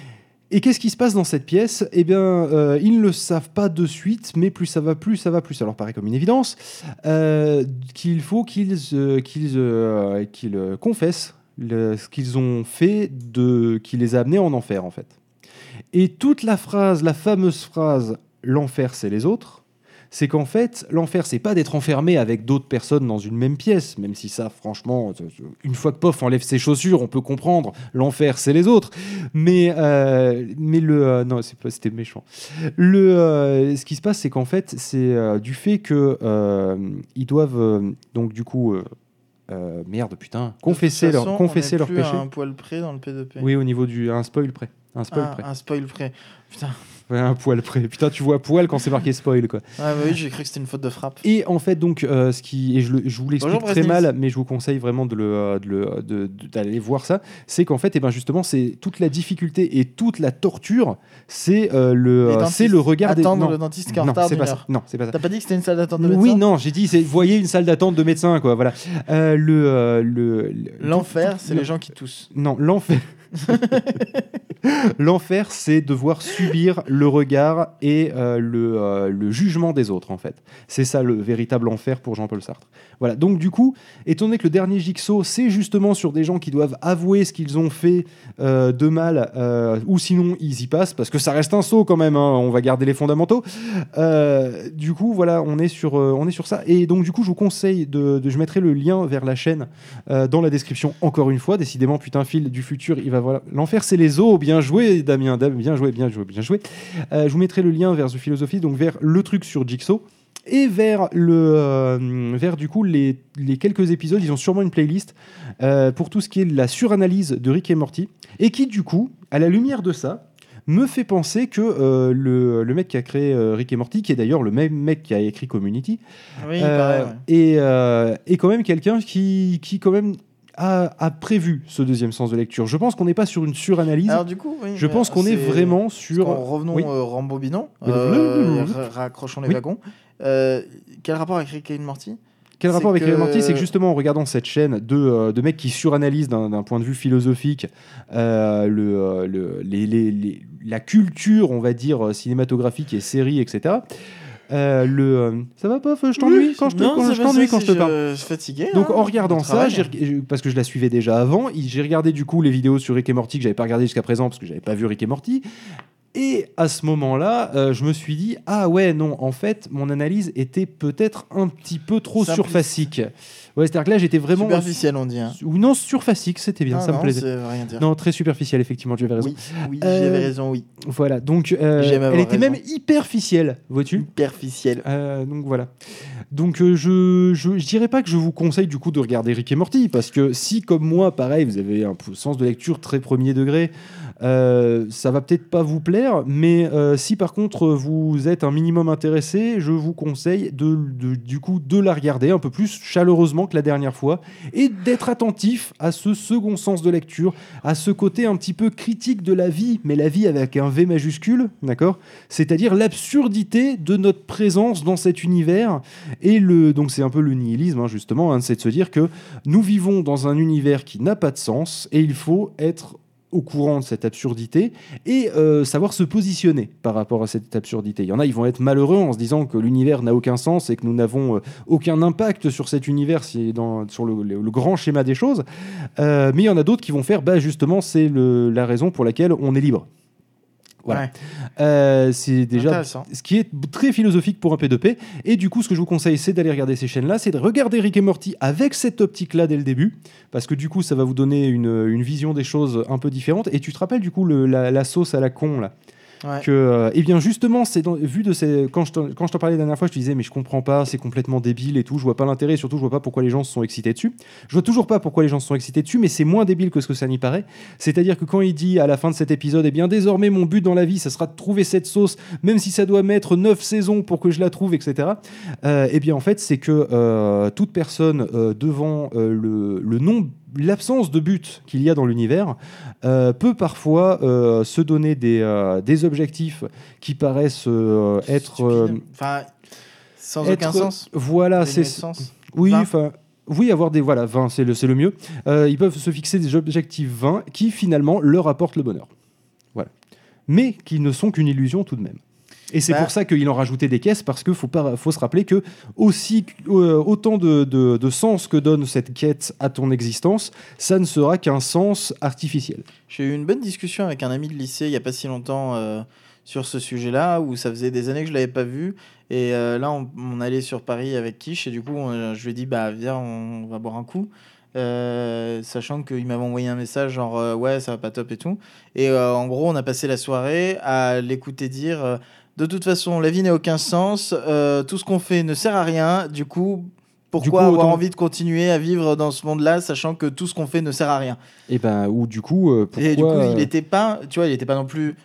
Et qu'est-ce qui se passe dans cette pièce? Eh bien, euh, ils ne le savent pas de suite, mais plus ça va, plus ça va, plus ça leur paraît comme une évidence, euh, qu'il faut qu'ils euh, qu'ils euh, qu'ils euh, confessent le- ce qu'ils ont fait, de, qui les a amenés en enfer, en fait. Et toute la phrase, la fameuse phrase « l'enfer, c'est les autres », c'est qu'en fait, l'enfer, c'est pas d'être enfermé avec d'autres personnes dans une même pièce, même si ça, franchement, une fois que Pof enlève ses chaussures, on peut comprendre, l'enfer, c'est les autres. Mais, euh, mais le... euh, non, c'est pas, c'était méchant. Le, euh, ce qui se passe, c'est qu'en fait, c'est euh, du fait que euh, ils doivent, euh, donc du coup... Euh, euh, merde, putain, confesser De toute leur, façon, confesser on est leur plus péché. à un poil près dans le P deux P. Oui, au niveau du... un spoil près. Un spoil Ah, près. un spoil près. Putain. Ouais, un poil près. Putain, tu vois poil quand c'est marqué spoil, quoi. Ah bah oui, j'ai cru que c'était une faute de frappe. Et en fait, donc, euh, ce qui, et je, le- je vous l'explique Bonjour, très Brasnils. mal, mais je vous conseille vraiment de le, euh, de le- de- de- d'aller voir ça. C'est qu'en fait, et ben justement, c'est toute la difficulté et toute la torture, c'est euh, le, Les euh, dentistes. c'est le regard des. Attendre Non, le dentiste qui est en non, retard c'est d'une pas ça. heure. Non, c'est pas ça. T'as pas dit que c'était une salle d'attente de médecin? Oui, non, j'ai dit, c'est, voyez une salle d'attente de médecin, quoi. Voilà. Euh, le, euh, le, le- L'enfer, tout- c'est le- les gens qui toussent. Non, l'enfer. L'enfer, c'est devoir subir le regard et euh, le, euh, le jugement des autres, en fait. C'est ça le véritable enfer pour Jean-Paul Sartre. Voilà. Donc, du coup, étant donné que le dernier Jigsaw, c'est justement sur des gens qui doivent avouer ce qu'ils ont fait euh, de mal, euh, ou sinon ils y passent, parce que ça reste un saut quand même, hein, on va garder les fondamentaux. Euh, du coup, voilà, on est, sur, euh, on est sur ça. Et donc, du coup, je vous conseille de. de je mettrai le lien vers la chaîne euh, dans la description, encore une fois. Décidément, putain, fil du futur, il va voilà. L'enfer, c'est les os. Bien joué, Damien. Dam- Bien joué, bien joué, bien joué. Euh, je vous mettrai le lien vers The Philosophy, donc vers le truc sur Jigsaw. Et vers, le, euh, vers du coup les, les quelques épisodes, ils ont sûrement une playlist euh, pour tout ce qui est la suranalyse de Rick et Morty, et qui du coup, à la lumière de ça, me fait penser que euh, le, le mec qui a créé euh, Rick et Morty, qui est d'ailleurs le même mec qui a écrit Community, Oui, euh, pareil, ouais. est, euh, est quand même quelqu'un qui, qui quand même a, a prévu ce deuxième sens de lecture. Je pense qu'on n'est pas sur une suranalyse. Alors du coup, oui, Je pense qu'on est c'est- vraiment Parce sur... qu'en revenons, Oui. euh, rembobinons, Oui. euh, ra- raccrochons les Oui. wagons. Euh, quel rapport avec Rick et Morty? Quel C'est rapport avec que- Rick et Morty? C'est que justement en regardant cette chaîne de, euh, de mecs qui suranalysent d'un d'un point de vue philosophique euh, le, euh, le- les- les- les- la culture, on va dire, euh, cinématographique et série, et cetera. Euh, le, euh, ça va pas, je t'ennuie Oui, quand je te, non, quand c'est je pas t'ennuie ça, quand je c'est te parle. Je suis fatigué. Donc hein, en regardant on ça, travaille. j'ai reg- parce que je la suivais déjà avant, il- j'ai regardé du coup les vidéos sur Rick et Morty que j'avais pas regardé jusqu'à présent parce que j'avais pas vu Rick et Morty. Et à ce moment-là, euh, je me suis dit ah ouais non, en fait mon analyse était peut-être un petit peu trop Simpliste. surfacique. Ouais, c'est-à-dire que là j'étais vraiment Superficiel, on dit. Hein. ou non surfacique, c'était bien, Ah ça me non, plaisait. ça veut rien dire. Non, très superficiel effectivement, tu avais raison. Oui, oui, Euh, j'avais raison, oui. Voilà, donc euh, J'aime avoir elle était raison. même hyperficielle, vois-tu? Superficiel. Euh, donc voilà. Donc euh, je, je je dirais pas que je vous conseille du coup de regarder Rick et Morty parce que si comme moi pareil vous avez un p- sens de lecture très premier degré Euh, ça va peut-être pas vous plaire, mais euh, si par contre vous êtes un minimum intéressé, je vous conseille de, de, du coup de la regarder un peu plus chaleureusement que la dernière fois et d'être attentif à ce second sens de lecture, à ce côté un petit peu critique de la vie, mais la vie avec un V majuscule, d'accord ? C'est-à-dire l'absurdité de notre présence dans cet univers et le donc c'est un peu le nihilisme hein, justement, hein, c'est de se dire que nous vivons dans un univers qui n'a pas de sens et il faut être au courant de cette absurdité et euh, savoir se positionner par rapport à cette absurdité. Il y en a, ils vont être malheureux en se disant que l'univers n'a aucun sens et que nous n'avons euh, aucun impact sur cet univers, si dans, sur le, le, le grand schéma des choses. Euh, mais il y en a d'autres qui vont faire, bah, justement, c'est le, la raison pour laquelle on est libre. Voilà. Ouais. Euh, c'est déjà Intéressant. ce qui est très philosophique pour un P deux P. Et du coup, ce que je vous conseille, c'est d'aller regarder ces chaînes-là, c'est de regarder Rick et Morty avec cette optique-là dès le début, parce que du coup, ça va vous donner une, une vision des choses un peu différente. Et tu te rappelles du coup le, la, la sauce à la con là. Ouais. Que, euh, eh bien justement, c'est dans, vu de ces, quand je t'en, quand je t'en parlais la dernière fois, je te disais mais je comprends pas, c'est complètement débile et tout, je vois pas l'intérêt, et surtout je vois pas pourquoi les gens se sont excités dessus. Je vois toujours pas pourquoi les gens se sont excités dessus, mais c'est moins débile que ce que ça n'y paraît. C'est-à-dire que quand il dit à la fin de cet épisode, eh bien désormais mon but dans la vie, ça sera de trouver cette sauce, même si ça doit mettre neuf saisons pour que je la trouve, et cetera. Euh, eh bien en fait, c'est que euh, toute personne euh, devant euh, le, le nombre l'absence de but qu'il y a dans l'univers euh, peut parfois euh, se donner des, euh, des objectifs qui paraissent euh, être... euh, Enfin, sans être- aucun sens. Voilà, Dénué c'est... de sens. Oui, vingt. enfin... Oui, avoir des... Voilà, vingt, c'est le, c'est le mieux. Euh, ils peuvent se fixer des objectifs vingt qui, finalement, leur apportent le bonheur. Voilà. Mais qui ne sont qu'une illusion tout de même. Et c'est Bah. pour ça qu'ils ont rajouté des caisses, parce qu'il faut, pas- faut se rappeler que aussi, euh, autant de, de, de sens que donne cette quête à ton existence, ça ne sera qu'un sens artificiel. J'ai eu une bonne discussion avec un ami de lycée il n'y a pas si longtemps euh, sur ce sujet-là, où ça faisait des années que je ne l'avais pas vu. Et euh, là, on, on allait sur Paris avec Kish, et du coup, on- je lui ai dit, bah, viens, on va boire un coup. Euh, sachant qu'il m'avait envoyé un message genre euh, ouais, ça va pas top et tout. Et euh, en gros, on a passé la soirée à l'écouter dire euh, de toute façon, la vie n'a aucun sens, euh, tout ce qu'on fait ne sert à rien, du coup. Pourquoi Du coup, avoir autant- envie de continuer à vivre dans ce monde-là, sachant que tout ce qu'on fait ne sert à rien? Et ben, ou du coup, euh, pourquoi... Et du coup, il euh, était pas, tu vois, il était pas non plus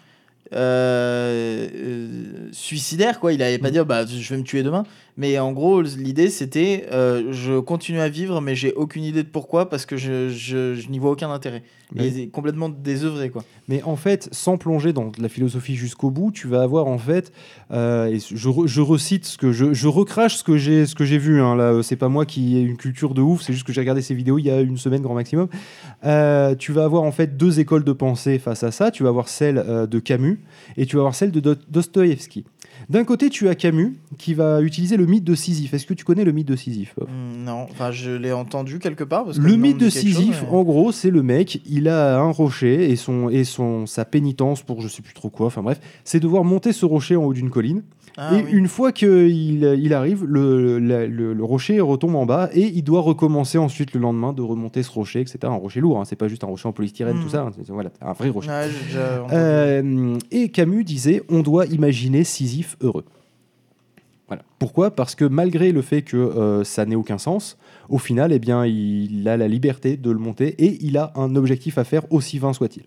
euh, euh, suicidaire, quoi. Il allait pas Mm. dire, bah, je vais me tuer demain. Mais en gros, l'idée, c'était, euh, je continue à vivre, mais j'ai aucune idée de pourquoi, parce que je, je, je n'y vois aucun intérêt. Mais- Il est complètement désœuvré, quoi. Mais en fait, sans plonger dans la philosophie jusqu'au bout, tu vas avoir en fait, euh, et je, re- je recite ce que je, je recrache ce que j'ai, ce que j'ai vu. Hein, là, c'est pas moi qui ai une culture de ouf, c'est juste que j'ai regardé ces vidéos il y a une semaine grand maximum. Euh, tu vas avoir en fait deux écoles de pensée face à ça. Tu vas avoir celle euh, de Camus et tu vas avoir celle de Do- Dostoïevski. D'un côté, tu as Camus qui va utiliser le mythe de Sisyphe. Est-ce que tu connais le mythe de Sisyphe, Bob ? Hmm, non, enfin, je l'ai entendu quelque part. Parce que Le nom mythe me de dit quelque chose, Sisyphe, mais- en gros, c'est le mec, il a un rocher et, son, et son, sa pénitence pour je sais plus trop quoi, enfin bref, c'est devoir monter ce rocher en haut d'une colline. Ah, et oui. une fois qu'il il arrive, le, le, le- le rocher retombe en bas et il doit recommencer ensuite le lendemain de remonter ce rocher, et cetera. Un rocher lourd, hein, c'est pas juste un rocher en polystyrène, Mhm. tout ça, hein, c'est- voilà, un vrai rocher. Ouais, j'ai déjà entendu. Euh, et Camus disait on doit imaginer Sisyphe heureux. Voilà. Pourquoi ? Parce que malgré le fait que euh, ça n'ait aucun sens, au final, eh bien, il a la liberté de le monter et il a un objectif à faire, aussi vain soit-il.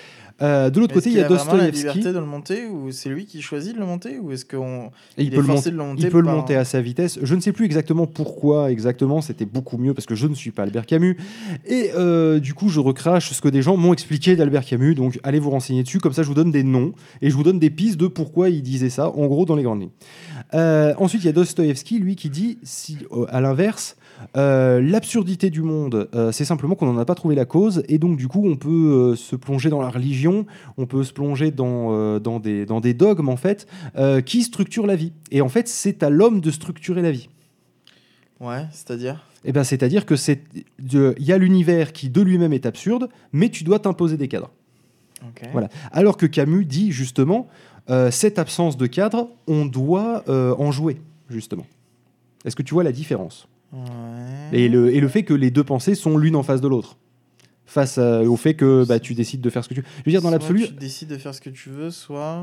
Euh, de l'autre Est-ce côté, il qu'il y a vraiment la Dostoïevski. liberté de le monter, ou c'est lui qui choisit de le monter, ou est-ce qu'on Et il, il peut est le forcé monter, de le monter il peut le par- monter à sa vitesse. Je ne sais plus exactement pourquoi exactement, c'était beaucoup mieux parce que je ne suis pas Albert Camus. Et euh, du coup, je recrache ce que des gens m'ont expliqué d'Albert Camus. Donc, allez vous renseigner dessus. Comme ça, je vous donne des noms et je vous donne des pistes de pourquoi il disait ça, en gros, dans les grandes lignes. Euh, ensuite, il y a Dostoïevski, lui, qui dit, si, euh, à l'inverse, euh, l'absurdité du monde, euh, c'est simplement qu'on n'en a pas trouvé la cause. Et donc, du coup, on peut euh, se plonger dans la religion, on peut se plonger dans, euh, dans, des, dans des dogmes, en fait, euh, qui structurent la vie. Et en fait, c'est à l'homme de structurer la vie. Ouais, c'est-à-dire. Eh ben, c'est-à-dire que c'est, de- il y a l'univers qui de lui-même est absurde, mais tu dois t'imposer des cadres. Ok. Voilà. Alors que Camus dit justement, euh, cette absence de cadre, on doit euh, en jouer, justement. Est-ce que tu vois la différence ? Ouais. et le, et le fait que les deux pensées sont l'une en face de l'autre. Face à- au fait que bah, tu décides de faire ce que tu veux. Je veux dire, dans Soit l'absolu, tu décides de faire ce que tu veux, soit.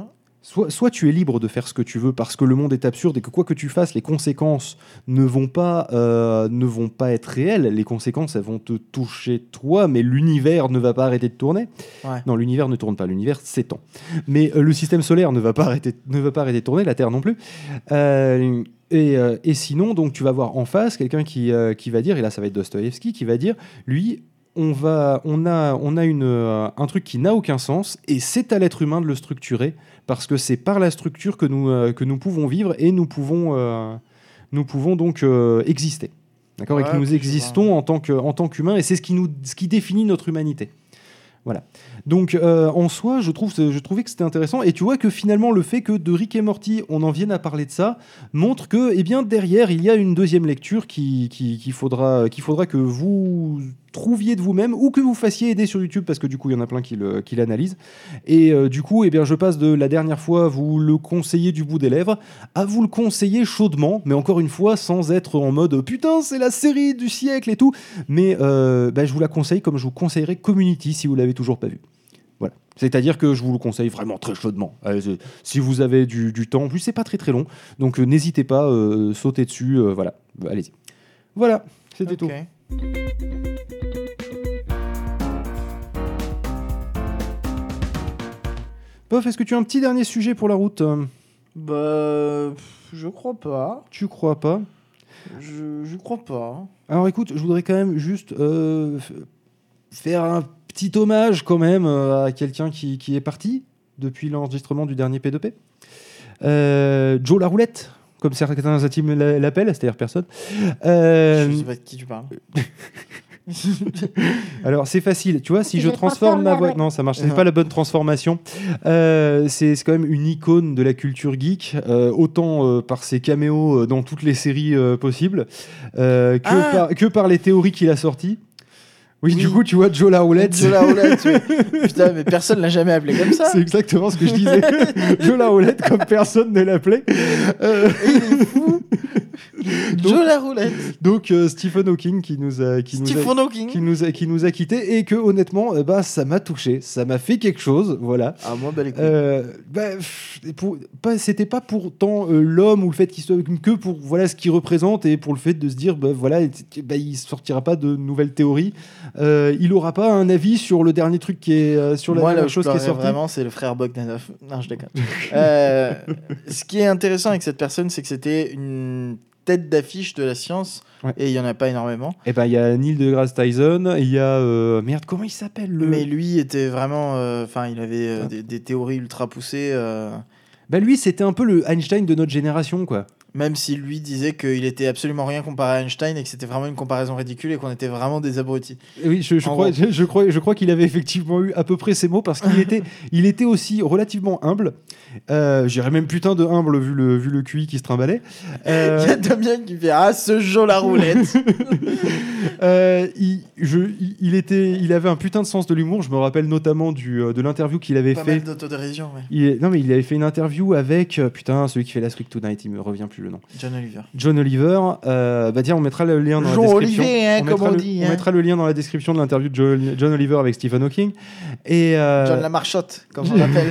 Soit, soit tu es libre de faire ce que tu veux parce que le monde est absurde et que quoi que tu fasses, les conséquences ne vont pas, euh, ne vont pas être réelles. Les conséquences, elles vont te toucher toi, mais l'univers ne va pas arrêter de tourner. Ouais. Non, l'univers ne tourne pas, l'univers s'étend. Mais euh, le système solaire ne va pas arrêter, ne va pas arrêter de tourner, la Terre non plus. Euh, et, euh, et sinon, donc, tu vas voir en face quelqu'un qui, euh, qui va dire, et là ça va être Dostoïevski, qui va dire, lui... On, va, on a, on a une, euh, un truc qui n'a aucun sens et c'est à l'être humain de le structurer parce que c'est par la structure que nous, euh, que nous pouvons vivre et nous pouvons, euh, nous pouvons donc euh, exister. D'accord, Ouais, et que nous puis existons en tant, que, en tant qu'humains et c'est ce qui, nous, ce qui définit notre humanité. Voilà. Donc, euh, en soi, je, trouve, je trouvais que c'était intéressant. Et tu vois que finalement, le fait que de Rick et Morty, on en vienne à parler de ça, montre que, eh bien, derrière, il y a une deuxième lecture qui, qui, qu'il faudra, qu'il faudra que vous trouviez de vous-même ou que vous fassiez aider sur YouTube parce que du coup, il y en a plein qui, le, qui l'analysent. Et euh, du coup, eh bien, je passe de la dernière fois, vous le conseillez du bout des lèvres, à vous le conseiller chaudement, mais encore une fois, sans être en mode « Putain, c'est la série du siècle » et tout. Mais euh, bah, je vous la conseille comme je vous conseillerais Community si vous l'avez toujours pas vu. Voilà. C'est-à-dire que je vous le conseille vraiment très chaudement. Allez, si vous avez du, du temps, en plus c'est pas très très long, donc euh, n'hésitez pas, euh, sautez dessus, euh, voilà, allez-y. Voilà, c'était Ok. tout. Pof, est-ce que tu as un petit dernier sujet pour la route ? Bah, pff, je crois pas. Tu crois pas ? Je, je crois pas. Alors écoute, je voudrais quand même juste euh, f- faire un petit hommage quand même euh, à quelqu'un qui, qui est parti depuis l'enregistrement du dernier P deux P. Euh, Joe la roulette, comme certains intimes l'a- l'appellent, c'est-à-dire personne. Euh, Je sais pas de qui tu parles. alors c'est facile, tu vois, si je Je transforme ma voix... transforme- Non, ça marche, c'est Non. pas la bonne transformation. Euh, c'est c'est quand même une icône de la culture geek, euh, autant euh, par ses caméos euh, dans toutes les séries euh, possibles, euh, que, Ah par, que par les théories qu'il a sorties. Oui, Oui. du coup, tu vois, Joe la roulette. Joe la roulette. oui. Putain, mais personne l'a jamais appelé comme ça. C'est exactement ce que je disais. Joe la roulette, comme personne ne l'appelait. Euh, Il est fou. Joe la roulette. donc, euh, Stephen Hawking qui nous a, qui nous a, Stephen Hawking. qui nous a, qui nous a quittés et que honnêtement, euh, bah, ça m'a touché, ça m'a fait quelque chose, voilà. Ah, moi, bah, les couilles. Euh, bah, pff, pour, pas, c'était pas pour tant euh, l'homme ou le fait qu'il soit que pour voilà ce qu'il représente et pour le fait de se dire bah, voilà il- bah, il sortira pas de nouvelles théories, euh, il aura pas un avis sur le dernier truc qui est euh, sur la Moi, là dernière où je chose qui est pleurais sortie. vraiment, c'est le frère Bogdanov. Non, je déconne. Euh, ce qui est intéressant avec cette personne, c'est que c'était une tête d'affiche de la science, Ouais. et il y en a pas énormément. Et ben il y a Neil deGrasse Tyson, il y a euh, merde comment il s'appelle le. Mais lui était vraiment, enfin, il avait euh, Ah. des, des théories ultra poussées. euh, Bah lui c'était un peu le Einstein de notre génération quoi. Même si lui disait qu'il était absolument rien comparé à Einstein et que c'était vraiment une comparaison ridicule et qu'on était vraiment des abrutis. Oui, je, je En crois, gros. je, je crois, je crois qu'il avait effectivement eu à peu près ces mots parce qu'il était, il était aussi relativement humble. Euh, J'irais même putain de humble vu le, vu le Q I qui se trimballait. Il Euh, y a Damien qui fait ah ce Joe la roulette. euh, il, je, il, il était, il avait un putain de sens de l'humour. Je me rappelle notamment du, euh, de l'interview qu'il avait Pas fait. mal d'autodérision, ouais. Il, est- non mais il avait fait une interview avec euh, putain celui qui fait Last Week Tonight, il me revient plus le nom. John Oliver. John Oliver. Euh, bah tiens, on mettra le lien dans Jean la description. Olivier, hein, on, comme mettra on le, dit, on hein. mettra le lien dans la description de l'interview de John, John Oliver avec Stephen Hawking. Et euh, John la marchotte, comme on l'appelle.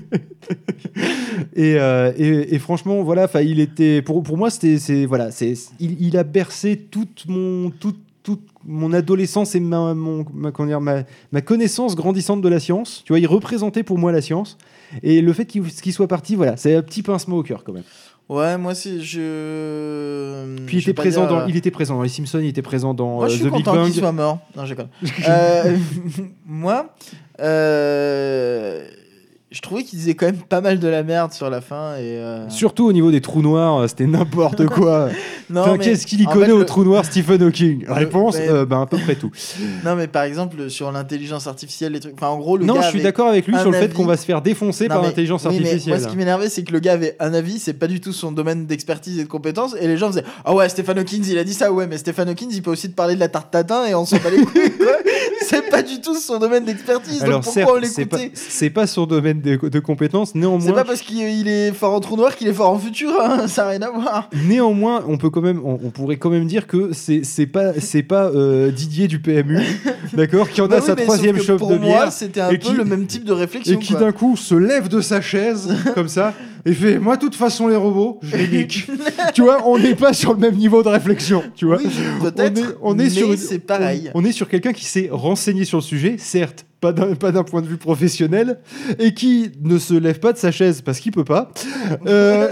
et, euh, et, et franchement, voilà, 'fin, il était pour, pour moi, c'était, c'est voilà, c'est, il, il a bercé toute mon toute toute mon adolescence et ma, mon, ma, comment dire, ma, ma connaissance grandissante de la science. Tu vois, il représentait pour moi la science. Et le fait qu'il, qu'il soit parti, voilà, c'est un petit pincement au cœur quand même. Ouais, moi aussi, je. Puis il je vais était, pas présent dire, dans, euh, il était présent dans Les Simpsons, il était présent dans Moi, euh, je suis The Big content Bang. qu'il soit mort. Non, je déconne. Euh, moi, euh, je trouvais qu'il disait quand même pas mal de la merde sur la fin. Et euh, Surtout au niveau des trous noirs, euh, c'était n'importe quoi. non, Enfin, mais qu'est-ce qu'il y en connaît fait, au le- trou noir Stephen Hawking? Réponse, mais- euh, ben, à peu près tout. Non, mais par exemple, sur l'intelligence artificielle, les trucs. Enfin, en gros, le Non, gars. je suis avait d'accord avec lui un sur le fait avis. qu'on va se faire défoncer Non, par mais- l'intelligence oui, mais artificielle. moi, ce qui m'énervait, c'est que le gars avait un avis, c'est pas du tout son domaine d'expertise et de compétence, et les gens faisaient ah ouais, Stephen Hawking, il a dit ça, ouais, mais Stephen Hawking, il peut aussi te parler de la tarte tatin et on s'en bat les couilles, quoi. c'est pas du tout son domaine d'expertise. Alors donc certes, pourquoi on c'est pas, l'écoutait? c'est pas son domaine de, de compétences. Néanmoins, C'est pas parce qu'il il est fort en trou noir qu'il est fort en futur. Hein, ça n'a rien à voir. Néanmoins, on peut quand même, on, on pourrait quand même dire que c'est c'est pas c'est pas euh, Didier du P M U, d'accord, qui en Bah a oui, sa mais troisième sauf que chauffe pour de moi, bière c'était un et peu qui- le même type de réflexion. et qui quoi. d'un coup se lève de sa chaise comme ça et fait moi de toute façon les robots je les nique. Tu vois, on n'est pas sur le même niveau de réflexion, tu vois. Oui, peut-être. on est, on est mais sur une- c'est pareil. On, on est sur quelqu'un qui s'est renseigné sur le sujet, certes, pas d'un, pas d'un point de vue professionnel, et qui ne se lève pas de sa chaise parce qu'il peut pas, euh,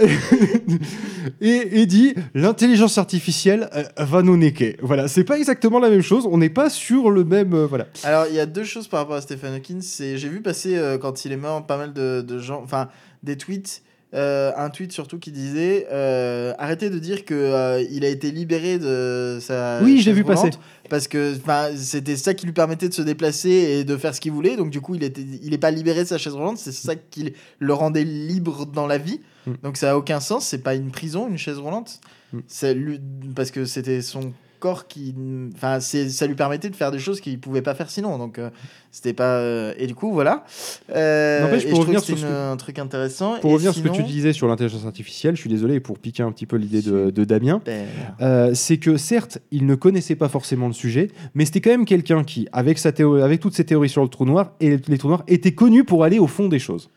et, et dit l'intelligence artificielle euh, va nous niquer. Voilà, c'est pas exactement la même chose. On n'est pas sur le même, euh, voilà. Alors, il y a deux choses par rapport à Stephen Hawking. C'est, j'ai vu passer euh, quand il est mort pas mal de, de gens, enfin des tweets. Euh, un tweet surtout qui disait euh, arrêtez de dire que euh, il a été libéré de sa Oui, j'ai chaise vu roulante, passer. parce que enfin c'était ça qui lui permettait de se déplacer et de faire ce qu'il voulait, donc du coup il était il est pas libéré de sa chaise roulante, c'est ça qui le rendait libre dans la vie. Mm. Donc ça a aucun sens, c'est pas une prison une chaise roulante. Mm. C'est lui, parce que c'était son corps qui enfin c'est ça lui permettait de faire des choses qu'il pouvait pas faire sinon, donc euh, c'était pas euh, et du coup voilà euh, N'empêche, et pour je trouve revenir que c'était sur ce une- que- un truc intéressant. Pour Et revenir à ce que tu sinon- disais sur l'intelligence artificielle, je suis désolé pour piquer un petit peu l'idée de, de Damien. Ben, Euh, c'est que certes, il ne connaissait pas forcément le sujet, mais c'était quand même quelqu'un qui, avec, sa théorie, avec toutes ses théories sur le trou noir, et les, les trous noirs, était connu pour aller au fond des choses.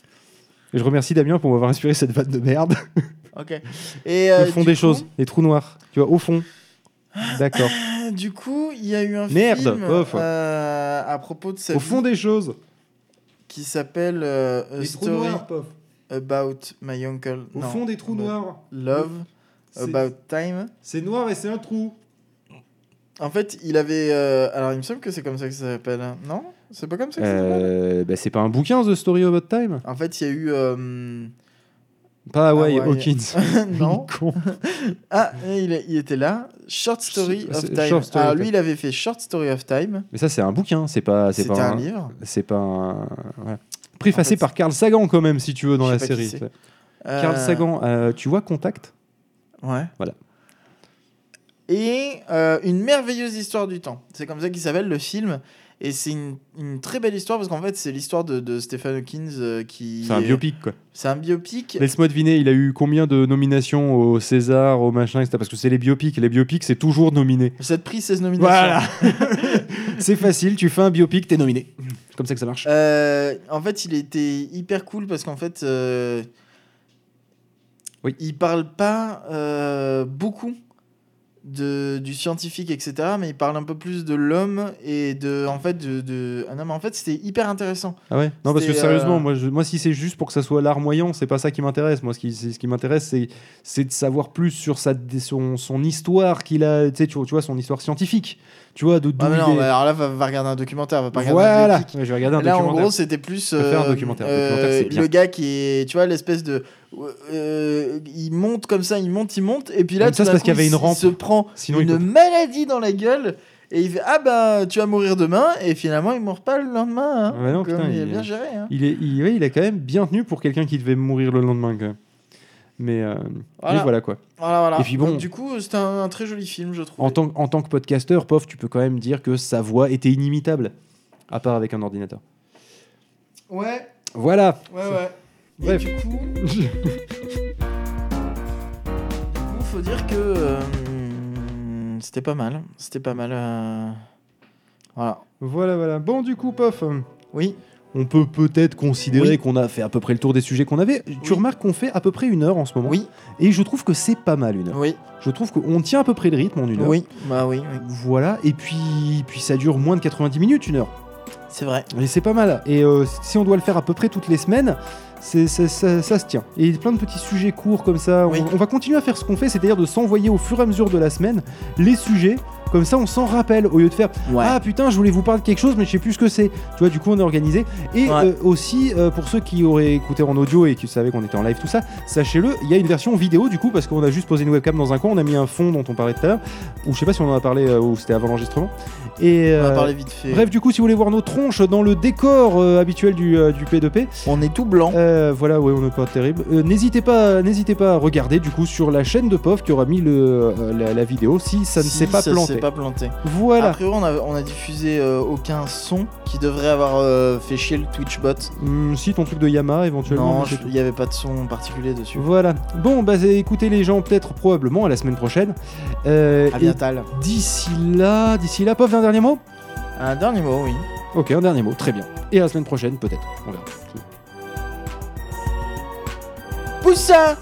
Et je remercie Damien pour m'avoir inspiré cette vanne de merde. ok. Et euh, le fond du des coup- choses, les trous noirs, tu vois, au fond. D'accord. Du coup, il y a eu un Merde, film off. euh, à propos de sa Au vie fond des choses. qui s'appelle euh, A Les trous Story noirs, pof. About My Uncle. Au non, fond des trous About noirs. Love C'est- About Time. C'est noir et c'est un trou. En fait, il avait. euh, Alors, il me semble que c'est comme ça que ça s'appelle. hein. Non, c'est pas comme ça que ça s'appelle. Euh, bah, c'est pas un bouquin, The Story About Time. En fait, il y a eu. euh, Pas Hawaii, Hawaii. Hawkins. non. Con. Ah, il, il était là. Short Story C'est- of c'est Time. Short Story Alors, of lui, Time. il avait fait Short Story of Time. Mais ça, c'est un bouquin, c'est pas, c'est C'était pas un livre. C'est pas un. Voilà. Préfacé En fait, par Carl Sagan, quand même, si tu veux, dans Je la sais pas qui série. c'est. Carl Euh, Sagan, euh, tu vois Contact? Ouais. Voilà. Et euh, une merveilleuse histoire du temps. C'est comme ça qu'il s'appelle le film. Et c'est une, une très belle histoire parce qu'en fait, c'est l'histoire de, de Stephen Hawking euh, qui. C'est un est- biopic, quoi. C'est un biopic. Laisse-moi deviner, il a eu combien de nominations au César, au machin, et cetera. Parce que c'est les biopics. Les biopics, c'est toujours nominé. Cette prise, seize nominations. Voilà. C'est facile, tu fais un biopic, t'es nominé. C'est comme ça que ça marche. Euh, en fait, il était hyper cool parce qu'en fait, euh, Oui. il parle pas euh, beaucoup de, du scientifique, et cetera. Mais il parle un peu plus de l'homme et de, en fait, de, de... Ah non, mais en fait, c'était hyper intéressant. Ah ouais. Non, parce que C'était, sérieusement, euh, moi, je- moi, si c'est juste pour que ça soit larmoyant, c'est pas ça qui m'intéresse. Moi, ce qui, c'est- ce qui m'intéresse, c'est, c'est de savoir plus sur sa, son, son histoire qu'il a, tu sais, tu vois, tu vois, son histoire scientifique. Tu vois, de d'où Ah mais il non, est. mais alors là, va, va regarder un documentaire, va pas regarder un Voilà. biopic. Ouais, je vais regarder un Là, en documentaire. gros, c'était plus Je vais faire un euh, documentaire. euh, Documentaire, c'est bien. le gars qui est, tu vois, l'espèce de, euh, il monte comme ça, il monte, il monte, et puis là, Comme ça, tout c'est d'un parce coup, qu'il y avait il une s- rampe. il se prend Sinon, il une peut- maladie dans la gueule, et il fait ah bah tu vas mourir demain, et finalement il meurt pas le lendemain. Hein. Ouais, non, Comme putain, il est il- bien géré. Hein. Il est, il, ouais, il a quand même bien tenu pour quelqu'un qui devait mourir le lendemain, quand même. Mais, euh, Voilà. mais voilà quoi. Voilà, voilà. Et puis bon- Donc, du coup, c'était un, un très joli film, je trouve. En tant, en tant que podcasteur, Pof, tu peux quand même dire que sa voix était inimitable, à part avec un ordinateur. Ouais, Voilà. ouais, ouais. Et Bref. du coup, du coup, faut dire que euh, c'était pas mal. C'était pas mal. euh, Voilà. Voilà, voilà. Bon, du coup, Pof, Oui. on peut peut-être considérer Oui. qu'on a fait à peu près le tour des sujets qu'on avait. Tu Oui. remarques qu'on fait à peu près une heure en ce moment. Oui. Et je trouve que c'est pas mal une heure. Oui. Je trouve qu'on tient à peu près le rythme en une heure. Oui. Bah oui. oui. Voilà. Et puis, puis ça dure moins de quatre-vingt-dix minutes, une heure. C'est vrai. Et c'est pas mal. Et euh, si on doit le faire à peu près toutes les semaines, c'est, c'est- ça, ça se tient. Et plein de petits sujets courts comme ça. Oui. On, on va continuer à faire ce qu'on fait, c'est-à-dire de s'envoyer au fur et à mesure de la semaine les sujets. Comme ça, on s'en rappelle au lieu de faire Ouais. ah putain, je voulais vous parler de quelque chose, mais je sais plus ce que c'est. Tu vois, du coup, on est organisé. Et Ouais. euh, aussi, euh, pour ceux qui auraient écouté en audio et qui savaient qu'on était en live, tout ça, sachez-le, il y a une version vidéo du coup, parce qu'on a juste posé une webcam dans un coin, on a mis un fond dont on parlait tout à l'heure, ou je sais pas si on en a parlé euh, ou c'était avant l'enregistrement. Et On va euh, parler vite fait. bref, du coup, si vous voulez voir nos tronches dans le décor euh, habituel du, euh, du P deux P, On est tout blanc. euh, voilà, ouais, on n'est pas terrible. Euh, n'hésitez pas, n'hésitez pas à regarder du coup sur la chaîne de P O F qui aura mis le, euh, la, la vidéo si ça ne Si s'est pas ça planté. s'est pas planté. Voilà. A priori, on a, on a diffusé euh, aucun son qui devrait avoir euh, fait chier le Twitchbot. Hum, si, ton truc de Yamaha, éventuellement. Non, mais c'est il n'y avait pas de son particulier dessus. Voilà. Bon, bah écoutez les gens, peut-être probablement à la semaine prochaine. Euh, À et bientôt. d'ici là, d'ici là, Pof, un dernier mot. Un dernier mot, oui. Ok, un dernier mot, très bien. Et à la semaine prochaine, peut-être. On verra. Poussin.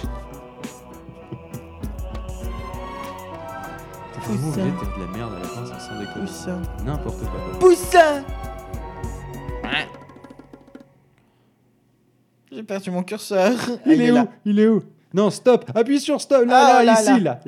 T'as vraiment oublié, t'as de la merde à la fin, sans déconner. Poussin. N'importe quoi. Poussin. J'ai perdu mon curseur. Ah, Il, est, où là. Il est où Non, stop. Appuie sur stop. Là, Ah, là, là, ici, là. là.